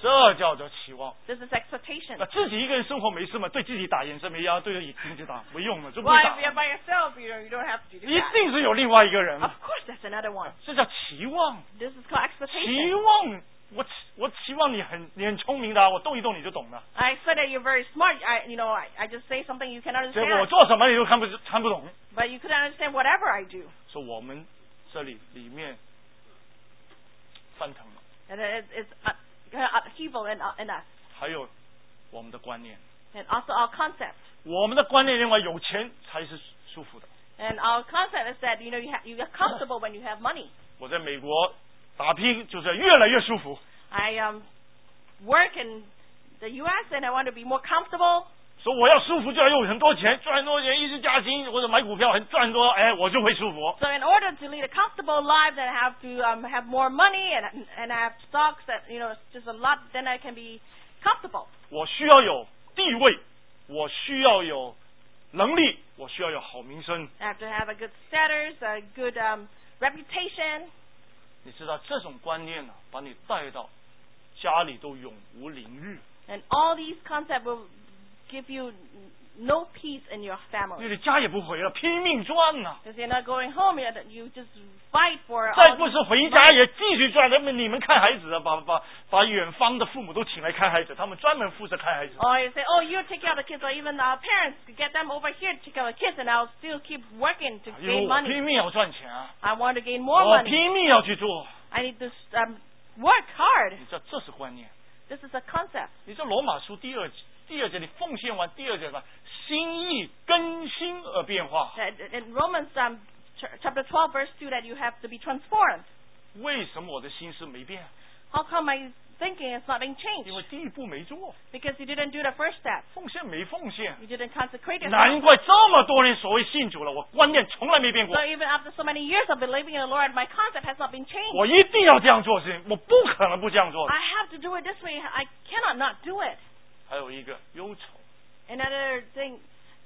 这叫做期望。 This is expectation. 那自己一个人生活没事嘛，对自己打眼色没用，对着眼睛打没用的，就不 Well, 会打 if。you're by yourself, you know, you don't have to do 一 that. 定是有另外一个人 Of，course, that's another one. 这叫期望。 This is called 期 expectation. 望，我期我期望你很你很聪明的、啊，我动一动你就懂了。 I said that you're very smart. I, you know, I, I just say something you can 结果我 understand. 做什么你都看不看不懂。 But you could understand whatever I do. 说我们这里里面翻腾了， And it, it's uh, upheaval in, uh, in us. 还有我们的观念， And also our concept. 我们的观念认为有钱才是舒服的。 And our concept is that, you know, you, ha- you get comfortable when you have money. 我在美国打拼就是越来越舒服， I um, work in the U S and I want to be more comfortable. 说我要舒服就要有很多钱，赚很多钱，一直加薪或者买股票很赚很多，哎，我就会舒服。 So in order to lead a comfortable life, then I have to um, have more money and and I have stocks that, you know, just a lot. Then I can be comfortable. 我需要有地位，我需要有能力，我需要有好名声。 I have to have a good status, a good um, reputation. 你知道这种观念呢、啊，把你带到家里都永无宁日。 And all these concepts will give you no peace in your 你 family. 的家也不回了，拼命赚呐、 Because you're not going home yet. You just fight for 再 all 不 these 是回家也继续赚。那么你们看孩子啊，把把把远方的父母都请来看孩子，他们专门负责看孩子。 Or you say, oh, you take care of the kids, or even our parents, get them over here to take care of the kids, and I'll still keep working to 因为 gain 我 money. 拼命要赚钱啊， I want to gain more 我 money. 拼命要去做。 I need to um, work hard. 你知道这是观念。 This is a concept. 你知道罗马书第二第二节，你奉献完第二节吧，心意更新而变化。 That in Romans um, ch- chapter twelve, verse two, that you have to be transformed. 为什么我的心思没变？ How come my thinking is not being 因 changed? 为第一步没做， Because you didn't do the first step. 奉献没奉献。 You didn't consecrate yourself. 难怪这么多人所谓信主了，我观念从来没变过 So。even after so many years of believing in the Lord, my concept has not been changed. 我一定要这样做事情，我不可能不这样做。 I have to do it this way. I cannot not do it. 还有一个忧愁。 Another thing,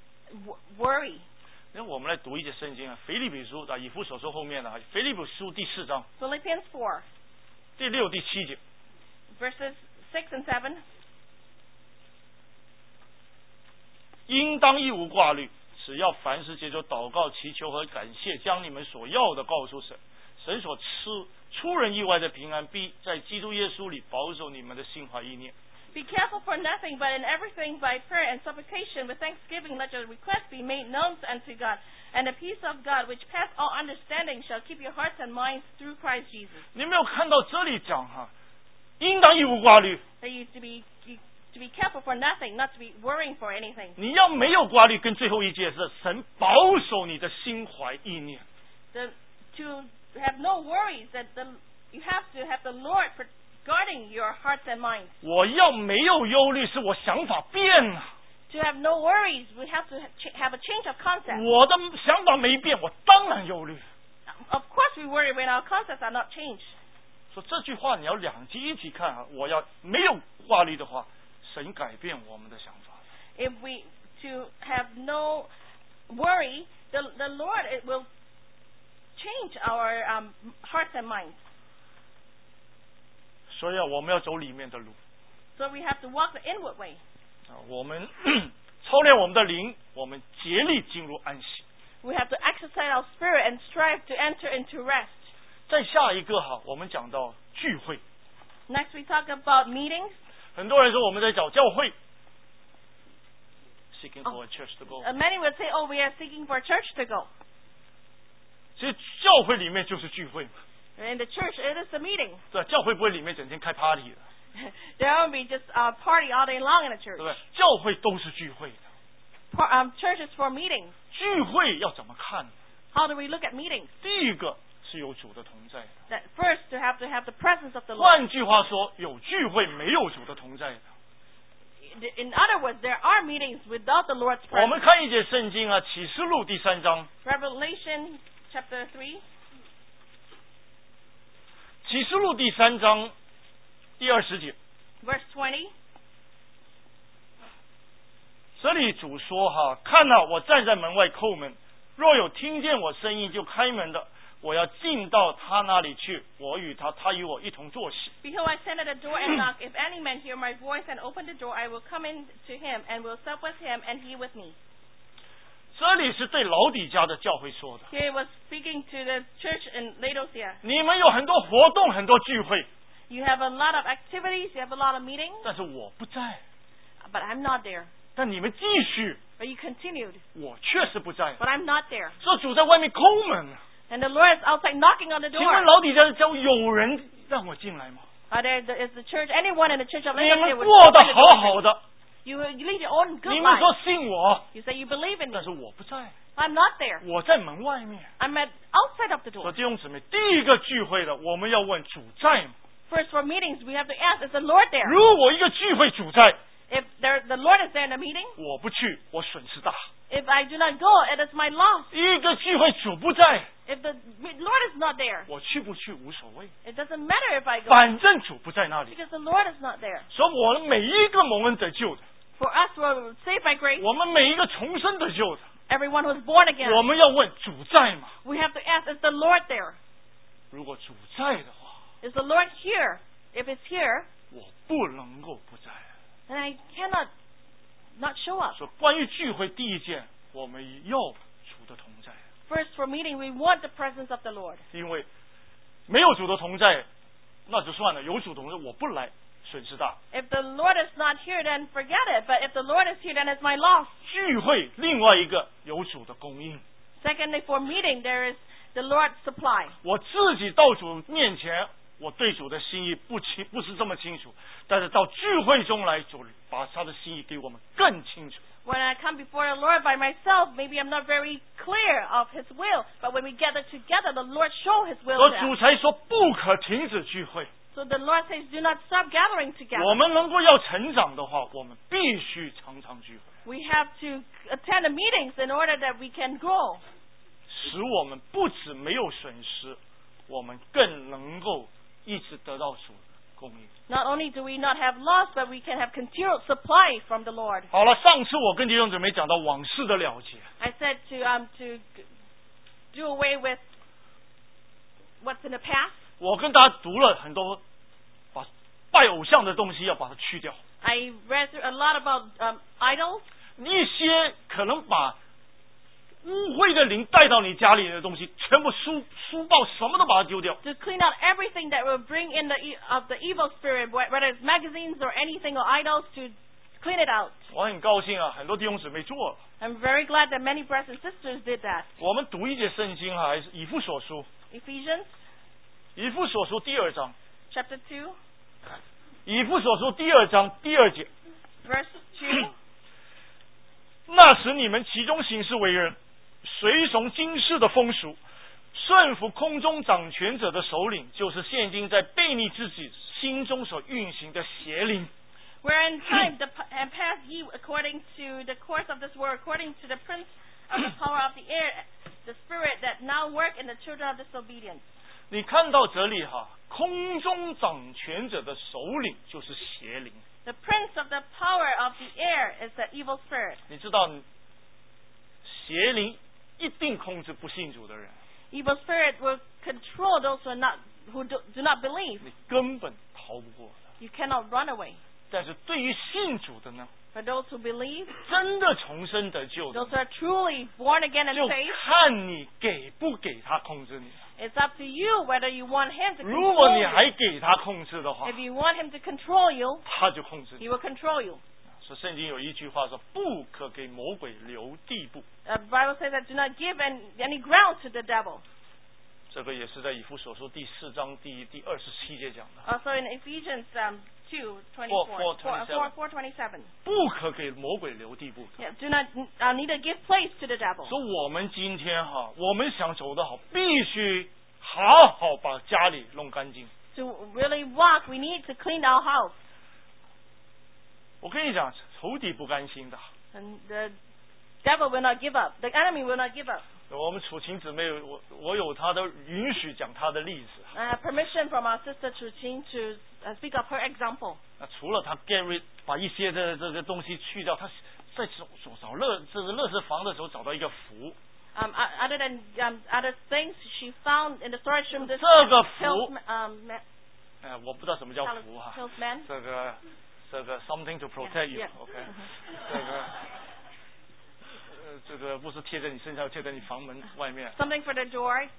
w- worry. 那我们来读一节圣经啊，腓立比书啊，以弗所书后面的啊，腓立比书第四章 Philippians four, 第六、第七节。 verses six and seven. 应当一无挂虑，只要凡事借着祷告、祈求和感谢，将你们所要的告诉神。神所赐出人意外的平安，必在基督耶稣里保守你们的心怀意念。 Be careful for nothing, but in everything by prayer and supplication with thanksgiving let your requests be made known unto God. And the peace of God, which pass all understanding, shall keep your hearts and minds through Christ Jesus. 你没有看到这里讲哈、啊，应当一无挂虑。 That you to be you, to be careful for nothing, not to be worrying for anything. 你要没有挂虑，跟最后一节是神保守你的心怀意念。 The, to have no worries, that the, you have to have the Lord guarding your hearts and minds. 我要没有忧虑，是我想法变了。 To have no worries, we have to have a change of concept. 我的想法没变，我当然忧虑。 Of course we worry when our concepts are not changed. 说这句话你要两集一起看啊！我要没有挂虑的话，神改变我们的想法。 If we to have no worry, the the Lord it will change our um, hearts and minds. 所以啊，我们要走里面的路 So we have to walk the inward way. 啊！我们操练我们的灵，我们竭力进入安息。 We have to exercise our spirit and strive to enter into rest. 再下一个哈，我们讲到聚会。 Next we talk about meetings. 很多人说我们在找教会 ，seeking for a church to go。 Uh, many would say, "Oh, we are seeking for a church to go." 其实教会里面就是聚会嘛， In the church, it is a meeting. 对吧？教会不会里面整天开 party 的， There won't be just a party all day long in a 对 church. 不对？教会都是聚会的。 Par- um, church is for meetings. 聚会要怎么看？ How do we look at meetings? 第一个是有主的同在的。 That first, to have to have the presence of the Lord. 换句话说，有聚会没有主的同在的。 In other words, there are meetings without the Lord's 我们 presence. 看一节圣经啊，启示录第三章， Revelation chapter three, 启示录第三章第二十节， verse twenty. 这里主说哈，看哪，我站在门外叩门，若有听见我声音就开门的， 我要进到他那里去，我与他，他与我一同坐席。 Behold, I stand at the door and knock. If any man hear my voice and open the door, I will come in to him and will sup with him and he with me. 这里是对老底家的教会说的。 Here he was speaking to the church in Laodicea. 你们有很多活动，很多聚会， You have a lot of activities, you have a lot of meetings, 但是我不在。 but I'm not there. 但你们继续， But you continued, 我确实不在。 but I'm not there. 说主在外面空门， And the Lord is outside knocking on the 请问 door. 老底家的教会有人让我进来吗？ Are there, is the church, anyone in the church of 你 Laodicea 们 would 过得 open the 好 door? 好的， You, you lead your own good 你们 life. 说信我， You say you believe in me. 但是我不在， I'm not there. 我在门外面。 I'm at outside of the 说 door. 弟兄姊妹，第一个聚会的，我们要问主在吗？ First, for meetings, we have to ask, is the Lord there? 如果一个聚会主在， If there, the Lord is there in the meeting, 我不去，我损失大； if I do not go, it is my loss. 一个聚会主不在， If the Lord is not there, 我去不去无所谓， it doesn't matter if I go, 反正主不在那里。 because the Lord is not there. 所以我们每一个蒙恩得救的， For us who are saved by grace, 我们每一个重生得救的， everyone who is born again, 我们要问主在吗？ we have to ask, is the Lord there? 如果主在的话， Is the Lord here? If it's here, 我不能够不在。 then I cannot not show up. 所以关于聚会，第一件，我们要主的同在， First, for meeting, we want the presence of the Lord. 因为没有主的同在，那就算了；有主同在，我不来，损失大。 If the Lord is not here, then forget it. But if the Lord is here, then it's my loss. 聚会另外一个有主的供应， Secondly, for meeting, there is the Lord's supply. 我自己到主面前，我对主的心意不清，不是这么清楚，但是到聚会中来，主把他的心意给我们更清楚。 When I come before the Lord by myself, maybe I'm not very clear of His will. But when we gather together, the Lord show His will 所 to 以主 us. 才说不可停止聚会。 So the Lord says, do not stop gathering 我 together. 们能够要成长的话，我们必须常常聚会， We have to attend the meetings in order that we can grow. 使我们不止没有损失，我们更能够一直得到主的供应。 Not only do we not have loss, but we can have continual supply from the Lord. 好了，上次我跟弟兄姊妹讲到往事的了结， I said to um to do away with what's in the past. 我跟大家读了很多，把拜偶像的东西要把它去掉， I read through a lot about um, idols. 一些可能把污秽的灵带到你家里的东西，全部书书报什么都把它丢掉。 To clean out everything that will bring in the e- of the evil spirit, wh- whether it's magazines or anything or idols, to clean it out. 我很高兴啊，很多弟兄姊妹做了。 I'm very glad that many brothers and sisters did that. 我们读一节圣经啊，还是以弗所书， Ephesians 以弗所书第二章， chapter two, 以弗所书第二章第二节。 verse two. 那时你们其中行事为人，随从今世的风俗，顺服空中掌权者的首领，就是现今在悖逆之子心中所运行的邪灵。 Where in time the p- and past ye according to the course of this world, according to the prince of the power of the air, the spirit that now work in the children of disobedience. 你看到这里哈，空中掌权者的首领就是邪灵。 The prince of the power of the air is the evil spirit. 你知道，邪灵一定控制不信主的人， Evil spirit will control those who are not who do, do not believe. 你根本逃不过的。 You cannot run away. 但是对于信主的呢， For those who believe, 真的重生得救的 those，who are truly born again and 就 saved, 看你给不给他控制你。 it's up to you whether you want him to 如果 control 你 you. 还给他控制的话， If you want him to control you, 他就控制你。 he will control you. 所以圣经有一句话说：“不可给魔鬼留地步。 The Bible says that do not give an, any ground to the devil. ” 这个也是在以弗所书第四章第第二十七节讲的。 Also in Ephesians um, two Four- twenty-four, four twenty-seven. four twenty-seven. 不可给魔鬼留地步。 Yeah, do not uh, neither give place to the devil. 所以我们今天哈，我们想走得好，必须好好把家里弄干净。 To really walk, we need to clean our house. 我跟你讲，仇敌不甘心的。 And the devil will not give up. The enemy will not give up. 我们楚琴姊妹，我我有她的允许讲她的例子。 I have permission from our sister Chu Qing to uh, speak of her example. 那除了她 get rid 把一些的这个东西去掉，她在找找找乐这个乐事房的时候找到一个符。 Um, other than um, other things, she found in the storage room this 这个 pills, 符， um, ma- 哎，我不知道什么叫符哈、 pills man. 这个这个 something to protect Yeah, yeah. you，OK，、这个呃这个不是贴在你身上，贴在你房门外面。 Something for the door,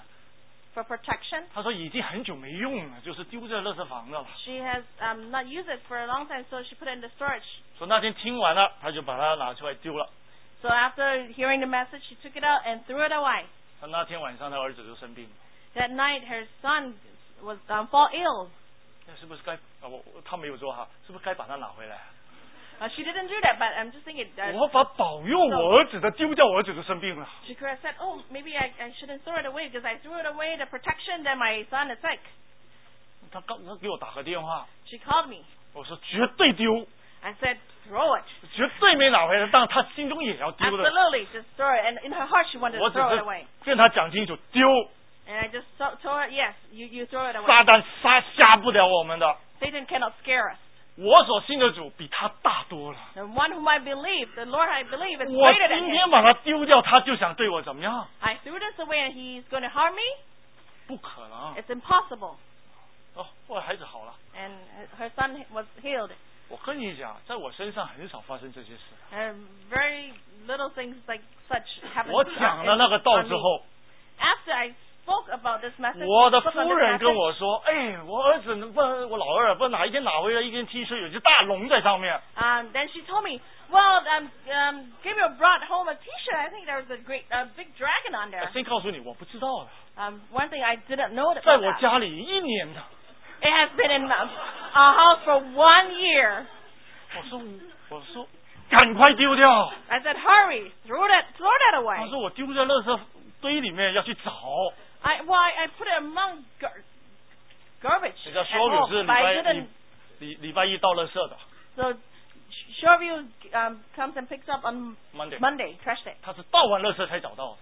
for protection. 他说已经很久没用了，就是丢在垃圾房的了。 She has um, not used it for a long time, so she put it in the storage. 说那天听完了，他就把它拿出来丢了。 So after hearing the message, she took it out and threw it away. 他那天晚上他儿子就生病了， That night, her son was um, fall ill. 那是不是该啊？我我他没有做哈，是不是该把它拿回来啊？ Uh, she didn't do that, but I'm just thinking that 我把保佑我儿子的丢掉，我儿子就生病了。 she could have said, "Oh, maybe I, I shouldn't throw it away because I threw it away the protection that my son is sick." 他刚他给我打个电话， She called me. 我说绝对丢， I said, "Throw it." 绝对没拿回来，但他心中也要丢的。 Absolutely, just throw it. And in her heart, she wanted 我 to 只 throw it 是 away. 跟他讲清楚，丢， And I just so- told her, "Yes, you, you throw it away. 撒旦杀吓不了我们的。 Satan cannot scare us. 我所信的主比他大多了。 The one whom I believe, the Lord I believe, is 我 greater than 今天 him. 把他丢掉，他就想对我怎么样？ I threw this away and he's going to harm me? 不可能。 It's impossible." 哦，后来孩子好了。 And her son was healed. 我跟你讲，在我身上很少发生这些事。 And very little things like such happen. 我讲了那个道之后， After I spoke about this message, 我的 spoke on 夫 this 人跟 message, 我说：“哎，我儿子不，我老二不哪一天拿回来一件 T 恤，有只大龙在上面。 um, then she told me, well, um, um, Gabriel brought home a T-shirt. I think there was a great, a big dragon on there. 先告诉你，我不知道的， Um, one thing I didn't know that. 在我家里一年的。 It has been in um, our house for one year. 我说我说赶快丢掉。 I said, hurry, throw that, throw that 他 away. 说我丢在垃圾堆里面要去找。 I, well, I, I put it among gar- garbage 人家 at 说 home, 是礼 but I 拜 didn't. 礼礼礼拜一到垃圾的 So Shoreview um, comes and picks up on Monday， Monday, trash day. 他是到完垃圾才找到的，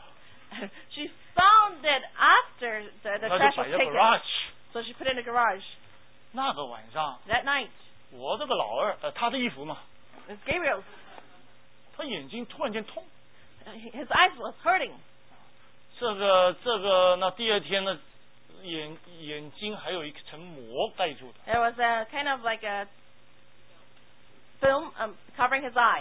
She found it after the, the 那 trash 就 was 摆在 taken. garage。 So she put it in the garage. 那个晚上， That night, 我这个老二，呃，他的衣服嘛， it's Gabriel's. 他眼睛突然间痛， His eyes was hurting. 这个这个，那第二天呢，眼眼睛还有一层膜盖住的。 There was a kind of like a film um, covering his eye.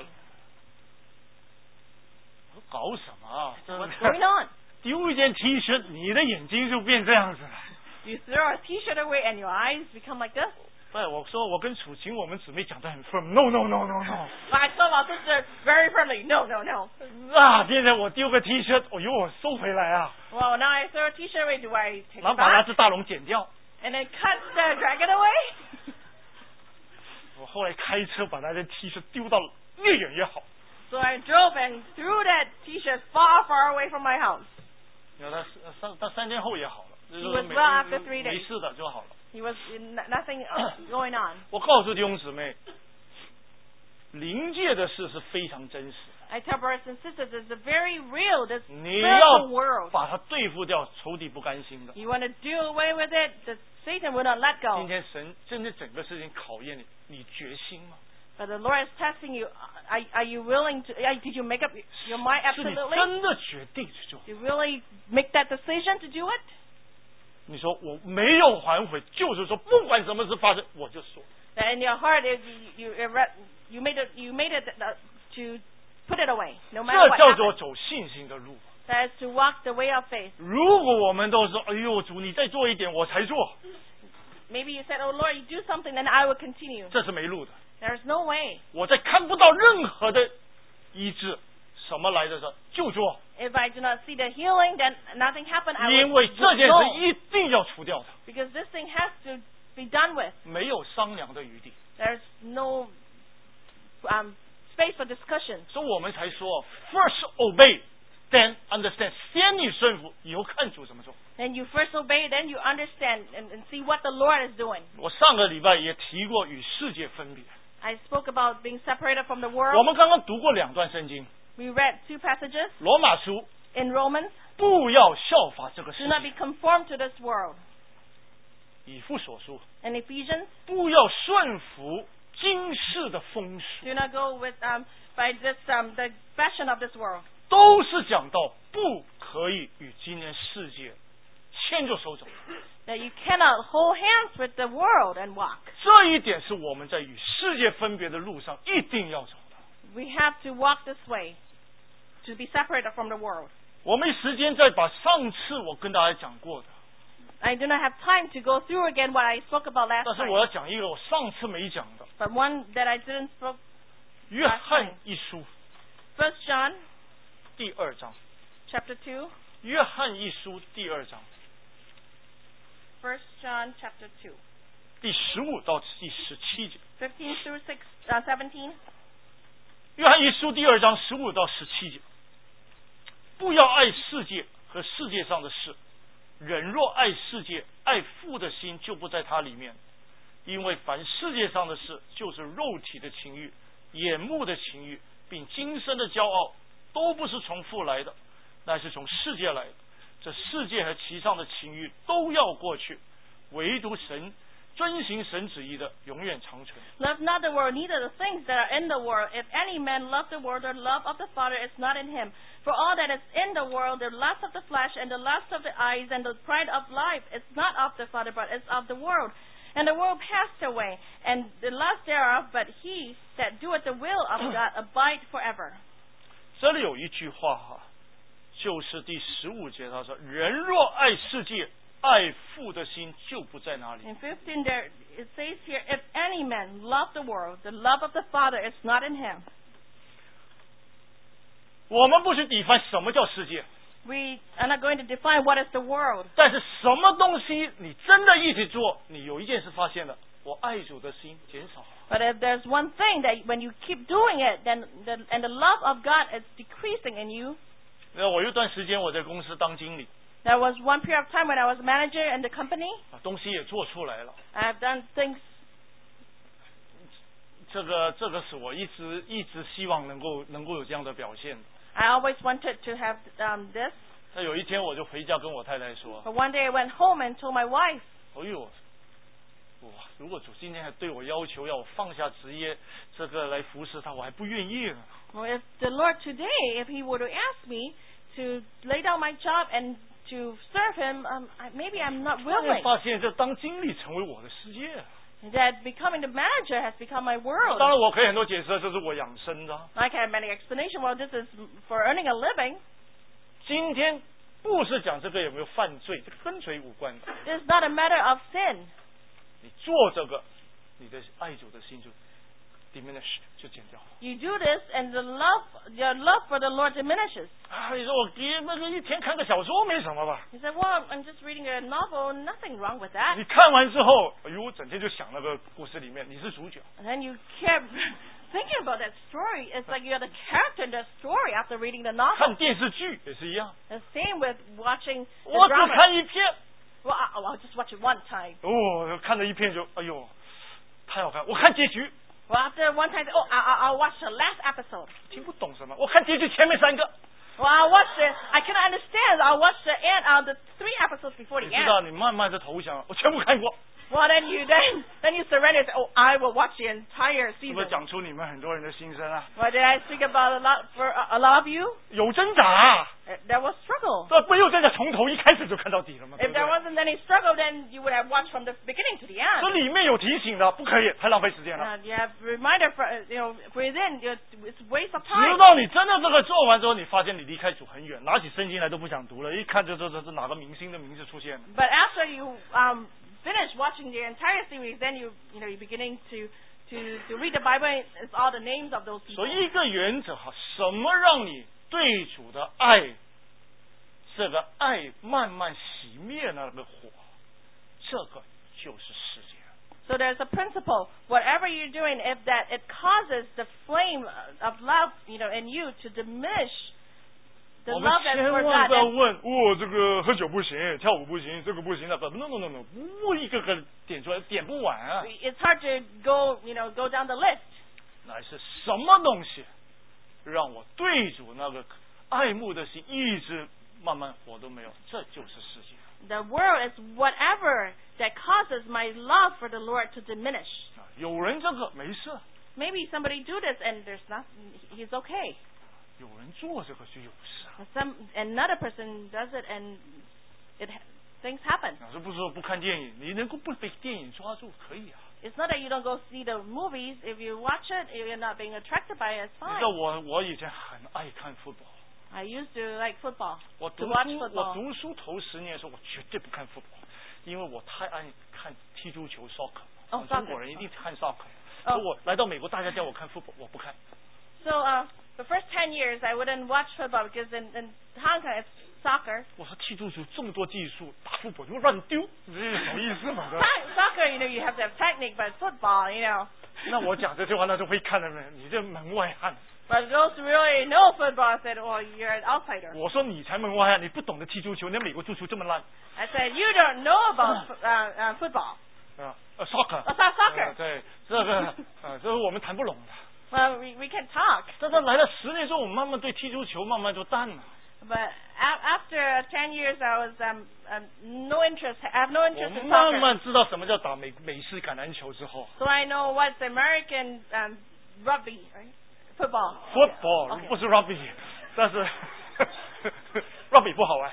我搞什么啊？这 What's going on? 丢一件 T 恤，你的眼睛就变这样子了。 You throw a T-shirt away and your eyes become like this? 不是，我说我跟楚晴我们姊妹讲的很 firm，no no no no no。 I told my sister very firmly, no, no, no. 啊，现在我丢个 T 恤，哎呦，我收回来啊， Well, now I throw a T-shirt away. Do I take 然后 it 把那 back 只大龙剪掉。 and then cut the dragon away? 我后来开车把那件 T 恤丢到越远越好。 So I drove and threw that T-shirt far, far away from my house. 然后他三他三天后也好了，就是 was 没 well after three days. 没事的就好了。 He was n- nothing else going on. 我告诉弟兄姊妹，灵界的事是非常真实的， I tell brothers and sisters, it's a very real, this 你要 spiritual world. 把它对付掉，仇敌不甘心的。 You want to do away with it, the Satan will not let 今 go. 天神真的整个事情考验你，你决心吗？ But the Lord is testing you. Are, are you willing to? uh, Did you make up your mind 是你 absolutely? 真的决定去做。 You really make that decision to do it? 你说我没有反悔，就是说不管什么事发生，我就说。 That in your heart, if you you, you made it, you made it uh, to put it away, no matter 这 what 叫做 happens. 走信心的路。 That is to walk the way of faith. 如果我们都说，哎呦主，你再做一点，我才做， Maybe you said, "Oh Lord, you do something, then I will continue." 这是没路的。 There's no way. 我在看不到任何的医治，什么来的时候就做， If I do not see the healing, then nothing happened. I 因 will 为这件 go. 事一定要除掉的， Because this thing has to be done with. 没有商量的余地。 There's no um, space for discussion. 所以我们才说 ，first obey, then understand。先你顺服，以后看主怎么做。 Then you first obey, then you understand and, and see what the Lord is doing. 我上个礼拜也提过与世界分别。 I spoke about being separated from the 我 world. 们刚刚读过两段圣经， We read two passages 罗马书 in Romans. 不要效法这个 Do 世 not be 界， conformed to this world. 以父所书 In Ephesians, 不要顺服今世的风俗。 do not go with um, by this um, the fashion of this world. 都是讲到不可以与今天世界牵着手走。 That you cannot hold hands with the world and walk. 这一点是我们在与世界分别的路上一定要走的。 We have to walk this way to be separated from the world. 我没时间再把上次我跟大家讲过的。 I do not have time to go through again what I spoke about last 但是 time. 我要讲一个我上次没讲的。 But one that I didn't spoke. 约翰一书。 First John. 第二章。 Chapter two. 约翰一书第二章。 First John chapter two. 第十五到第十七节。 Fifteen through six, uh, seventeen. 约翰一书第二章十五到十七节。不要爱世界和世界上的事，人若爱世界，爱父的心就不在他里面。因为凡世界上的事，就是肉体的情欲、眼目的情欲，并今生的骄傲，都不是从父来的，乃是从世界来的。这世界和其上的情欲都要过去，唯独神遵行神旨意的永远长存。 Love not the world, neither the things that are in the world. If any man love the world, the love of the Father is not in him. For all that is in the world, the lust of the flesh and the lust of the eyes and the pride of life, is not of the Father, but is of the world. And the world passed away, and the lust thereof, but he that doeth the will of God abide forever. 这里有一句话哈，就是第十五节他说：“人若爱世界，爱父的心就不在那里。” In fifteen there it says here, if any man love the world, the love of the Father is not in him. 我们不去define翻什么叫世界。 We are not going to define what is the world. 但是什么东西你真的一起做，你有一件事发现了，我爱主的心减少。 But if there's one thing that when you keep doing it, then the, and the love of God is decreasing in you. 那我有段时间我在公司当经理， There was one period of time when I was a manager in the company. 啊，东西也做出来了。 I have done things. 这个这个是我一直一直希望能够能够有这样的表现的。 I always wanted to have um, this. 那有一天我就回家跟我太太说 But one day I went home and told my wife,：“ 哎呦，哇！如果主今天还对我要求要我放下职业，这个来服侍他，我还不愿意呢。” well, if the Lord today, if He were to ask me to lay down my job and to serve Him, um, I, maybe I'm not 突然 willing. 发现这当经理成为我的世界。 That becoming the manager has become my world. 当然，我可以很多解释，这是我养生的。 I can have many explanations. Well, this is for earning a living. 今天不是讲这个有没有犯罪，这个跟罪无关的。 It's not a matter of sin. 你做这个，你的爱主的心就 diminish 就减掉了。 You do this, and the love, your love for the Lord diminishes. 啊，你说我给那个一天看个小说没什么吧？ He said, "Well, I'm just reading a novel. Nothing wrong with that." 你看完之后，哎呦，整天就想那个故事里面你是主角。 And then you kept thinking about that story. It's like you're the character in that story after reading the 看 novel. 电视剧也是一样， The same with watching the 我只 drama. 看一片， Well, I- I'll just watch it one time. 哦，看了一片就哎呦，太好看。我看结局， Well, after one time, oh, I- I- I'll watch the last episode. 听不懂什么，我看结局前面三个。 Well, I'll watch the. I cannot understand. I'll watch the end of the three episodes before 你 the 知道， end. 你慢慢的投降，我全部看过。 Well, then you then then you surrender. And say, oh, I will watch the entire 是不是 season. 讲出你们很多人的心声啊？ Well, did I speak about a lot for a a lot of you? 有挣扎、啊， Uh, There was struggle. 这没有挣扎，从头一开始就看到底了嘛？对 If 不对 there？ wasn't any struggle, then you would have watched from the beginning to the 这 end. 里面有提醒的，不可以，太浪费时间了。 Uh, you have reminder for uh, you know within. you- It's waste of 直 time. 到你真的这个做完之后，你发现你离开主很远，拿起圣经来都不想读了，一看就知道是哪个明星的名字出现了。 But after you um, finish watching the entire series, then you you know you're beginning to to to read the Bible. And it's all the names of those 所 people. 以一个原则哈，什么让你对主的爱，这个爱慢慢熄灭那个火，这个就是世界。 So there's a principle. Whatever you're doing, if that it causes the flame of love, you know, in you to diminish the 我们 love that's 千 for 万 God. 不要 and- 问，哦，这个喝酒不行，跳舞不行，这个不行，那个 no no no no，不一个个点出来，点不完啊。 It's hard to go, you know, go down the list. 乃是什么东西让我对主那个爱慕的心一直慢慢火都没有？这就是世界。 The world is whatever that causes my love for the Lord to diminish. 啊有人这个没事， maybe somebody do this and there's not, he's okay. 有人做这个就有事啊。 Some another person does it and it things happen. 老师不是说不看电影，你能够不被电影抓住可以啊。 It's not that you don't go see the movies. If you watch it, if you're not being attracted by it, it's 你 fine. 知道我我以前很爱看 football。 I used to like football. 我 To 读 watch 书 football. 我读书头十年的时候，我绝对不看 football， 因为我太爱看踢足球 soccer。 哦中国人一定看 soccer。 哦可我来到美国，大家叫我看 football， 我不看。 So uh, the first ten years, I wouldn't watch football because in, in Hong Kong it's soccer. 我说踢足球这么多技术，打 football 就乱丢，这是什么意思嘛？对吧 Soccer, you know, you have to have technique, but football, you know. 那我讲这句话，那就会看的人，你这门外汉。 But those who really know football said, "Well, you're an outsider." 我说你才门外汉，你不懂得踢足球，那美国足球这么烂。 I said, "You don't know about uh, uh, football." 啊，呃 ，soccer， Oh, soccer. 呃对，这个啊，这是我们谈不拢的。 Well, we we can talk. 但是来了十年之后，我慢慢对踢足球慢慢就淡了。 But a- after ten years, I was um, um no interest. I have no 我 interest in 慢 soccer. 慢知道什么叫打美美式橄榄球之后 So I know what's American um, rugby, right? Football. ，football Okay. 不是 rugby， 但是 rugby 不好玩。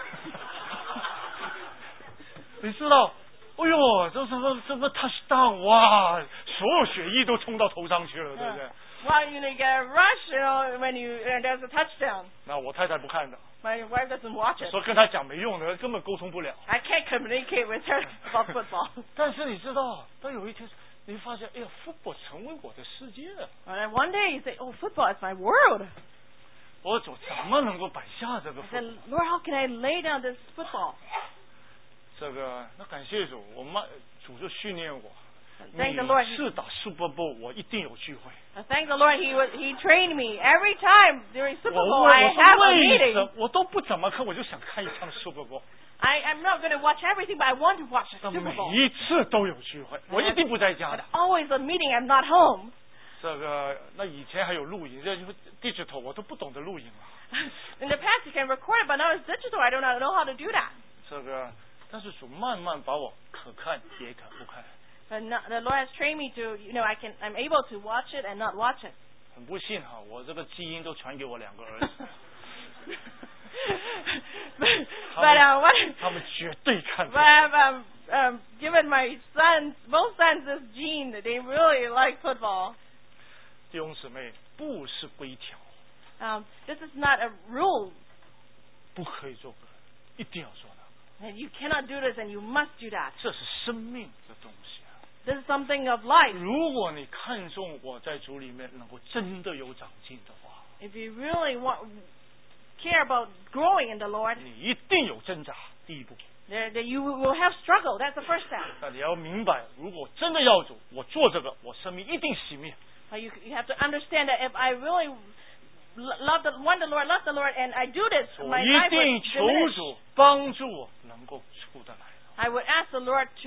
你知道？哎呦，这什么什么 touchdown， 哇，所有血液都冲到头上去了，对不对？ Well, you know, you get a rush, you know, when you uh, there's a touchdown. 那我太太不看的， My wife doesn't watch it. 说跟她讲没用的，根本沟通不了。 I can't communicate with her about football. 但是你知道，到有一天你会发现，哎呀 ，football 成为我的世界了。 And then one day you say, "Oh, football is my world." 我怎怎么能够摆下这个 I said, football？ "Lord, how can I lay down this football?" 这个那感谢主，我妈主就训练我， Thank the Lord. 每次打 Super Bowl 我一定有聚会。 I thank the Lord. He was He trained me every time during Super 我 Bowl. 问 I 我 have 说 a 为 meeting. 什么我都不怎么看，我就想看一场 Super Bowl。 I I'm not going to watch everything, but I want to watch a 那 Super 每 Bowl. 一次都有聚会，我一定不在家 But 的。 always a meeting. I'm not home. 这个那以前还有录影，这就是 digital， 我都不懂得录影啊。 In the past, you can record it, but now it's digital. I do not know how to do that. 这个但是主慢慢把我可看也可不看。 But not, the Lord has trained me to, you know, I can I'm able to watch it and not watch it. 很不幸哈，我这个基因都传给我两个儿子。 but 他 but 们 uh, what? 他们绝对看 But I've um, um, given my sons, both sons, this gene that they really like football. 弟兄姊妹，不是规条， Um, this is not a rule, 不可以做个，一定要做那个， and you cannot do this, and you must do that. 这是生命的东西啊。 This is something of life. 如果你看重我在主里面能够真的有长进的话， If you really want, care about growing in the Lord, 你一定有挣扎。第一步， there, there you will have struggle. That's the first step. 那你要明白，如果真的要主，我做这个，我生命一定熄灭。 But you, you have to understand that if I really lo- love the want the Lord, love the Lord, and I do this, 我 my 一 life 定 will 求 diminish. 主帮助我能够出得来。 I would ask the Lord to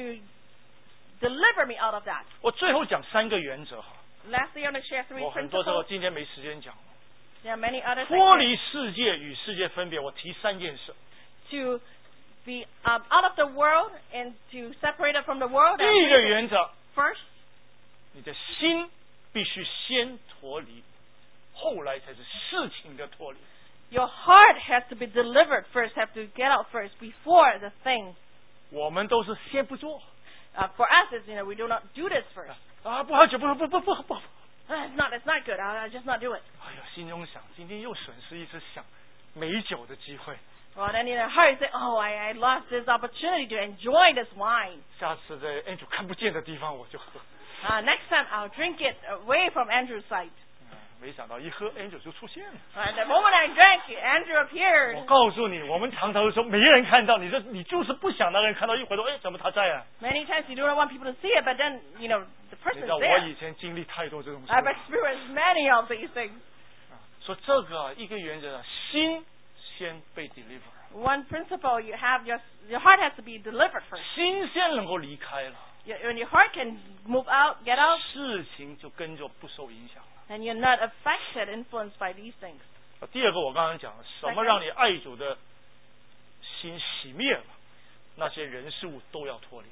deliver me out of that. 我最后讲三个原则哈， Lastly, I want to share three 我很多这个 principles. 今天没时间讲。 There are many others. I 脱 can- 离世界与世界分别，我提三件事。 To be um, out of the world and to separate it from the world. 第 and 一个原则， First, 你的心必须先脱离，后来才是事情的脱离。 your heart has to be delivered first, have to get out first before the thing. 我们都是先不做 Uh, for us, it's, you know, we do not do this first. 啊，不好酒，不不不不不。 Uh, it's not, it's not good. I, I just not do it. 哎呀，心中想，今天又损失一次享美酒的机会。 Well, then in your heart you say, oh, I, I lost this opportunity to enjoy this wine. 下次在 Andrew 看不见的地方我就喝。 Uh, next time I'll drink it away from Andrew's sight. 嗯没想到一喝 Andrew 就出现了。 Uh, the moment I drank, Andrew appeared. 我告诉你，我们常常说没人看到，你这你就是不想让人看到，一回头，哎，怎么他在啊？ Many times you don't want people to see it, but then, you know, the 你 person's 知道我 there. 以前经历太多这种事 I've 了。 experienced many of these things. 说这个一个原则啊，心先被 deliver， One principle you have, your, your heart has to be delivered first. 心先能够离开了， Your, when your heart can move out, get out, 事情就跟着不受影响了。 then you're not affected, influenced by these things. 第二个我刚刚讲了，什么让你爱主的心熄灭了？那些人事物都要脱离。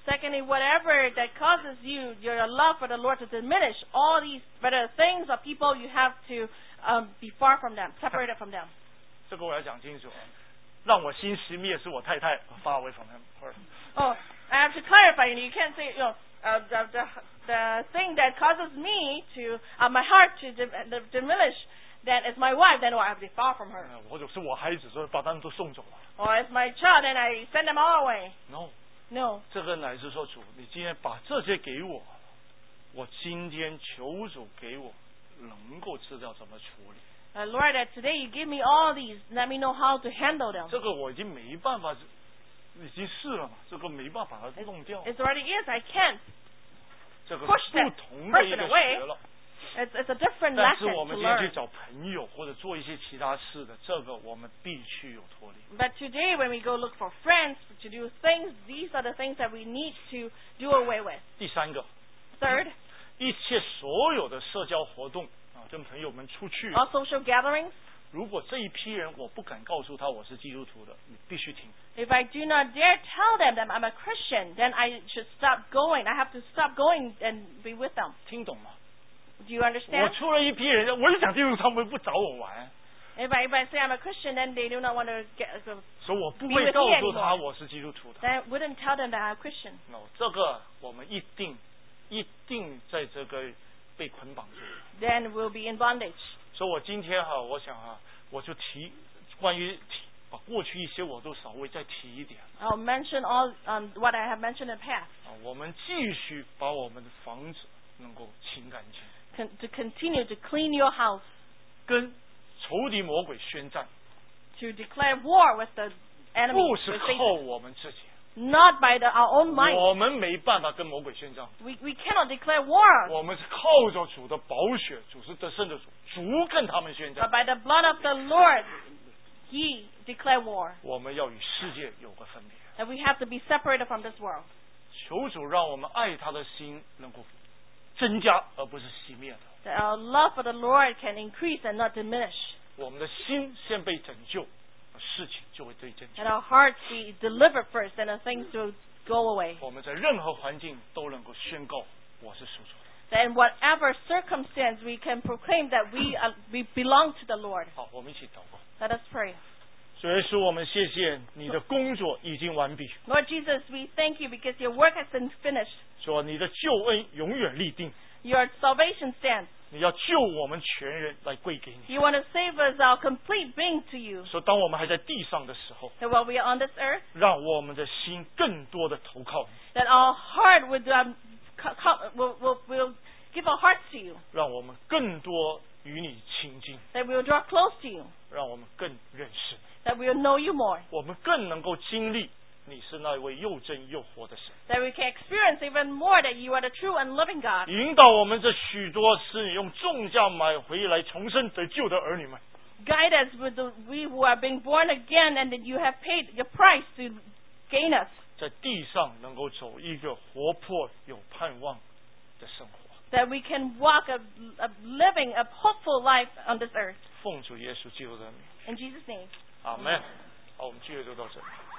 Secondly, whatever that causes you, your love for the Lord to diminish, all these better things or people, you have to um, be far from them, separated from them. 这个我要讲清楚，让我心熄灭是我太太 far away from him. Oh, I have to clarify. You can't say, you know, uh, the, the the thing that causes me to uh, my heart to dim- uh, diminish. That is my wife, then I have to be far from her. 或者是我孩子，所以把他们都送走了。 Or it's my child, and I send them all away. No, no. 这个乃是说主，你今天把这些给我，我今天求主给我能够知道怎么处理。 Uh, Lord, that today you give me all these, let me know how to handle them. 这个我已经没办法，已经试了嘛，这个没办法把它弄掉。 It already is. I can't 这个 push 不 that 同的一 person 个 away. 学了。 It's, it's a different 但是 lesson 我们 to 今天去 learn. 找朋友或者做一些其他事的，这个我们必须有脱离。 But today, when we go look for friends to do things, these are the things that we need to do away with. 第三个， Third, 一切所有的社交活动啊，跟朋友们出去， all social gatherings. 如果这一批人我不敢告诉他我是基督徒的，你必须听。 If I do not dare tell them that I'm a Christian, then I should stop going. I have to stop going and be with them. 听懂吗？ Do you 我 understand? 出了一批人，我就讲基督徒，他们不找我玩， If I, if I say I'm a Christian, then they do not want to get, uh, 所以我不 Be 会 with 告 me 诉他 anymore. 我是基督徒的。 then I wouldn't tell them that I'm a Christian. no， 这个我们一定一定在这个被捆绑住。 Then we'll be in bondage. 所以我今天哈，我想哈，我就提关于提把过去一些我都稍微再提一点。 I'll mention all um, what I have mentioned in the past. 啊，我们继续把我们的房子能够清干净， Con- to continue to clean your house, 跟仇敌魔鬼宣战， to declare war with the enemy, 不是 with 靠 Satan. 我们自己， Not by the, our own might. 我们没办法跟魔鬼宣战， We, we cannot declare war. 我们是靠着主的宝血，主是得胜的主，主跟他们宣 But 战。 by the blood of the Lord, He declared war. 我们要与世界有个分别， That we have to be separated from this world. 求主让我们爱他的心能够增加，而不是熄灭的。 That our love for the Lord can increase and not diminish. 我们的心先被拯救，事情就会被拯救 And。our hearts be delivered first, and the things will go away. 我们在任何环境都能够宣告我是属主的。 That in whatever circumstance, we can proclaim that we uh, we belong to the Lord. 好，我们一起祷告。 Let us pray. 主耶稣，我们谢谢你的工作已经完毕， Lord Jesus, we thank you because your work has been finished. 说你的救恩永远立定， Your salvation stands. 你要救我们全人来归给你。 You want to save us, our complete being to you. 说当我们还在地上的时候， That while we are on this earth, 让我们的心更多的投靠你， that our heart would um, co- co- will, will, will give our hearts to you. 让我们更多与你亲近， That we will draw close to you. 让我们更认识你， That we will know you more. 我们更能够经历你是那位又真又活的神， That we can experience even more that you are the true and living God. 引导我们这许多是你用重价买回来重生得救的儿女们， Guide us with the, we who are being born again and that you have paid your price to gain us. 在地上能够走一个活泼有盼望的生活。 That we can walk a, a living, a hopeful life on this earth. 奉主耶稣基督的名， In Jesus' name. 阿门。好，我们聚会就到这里。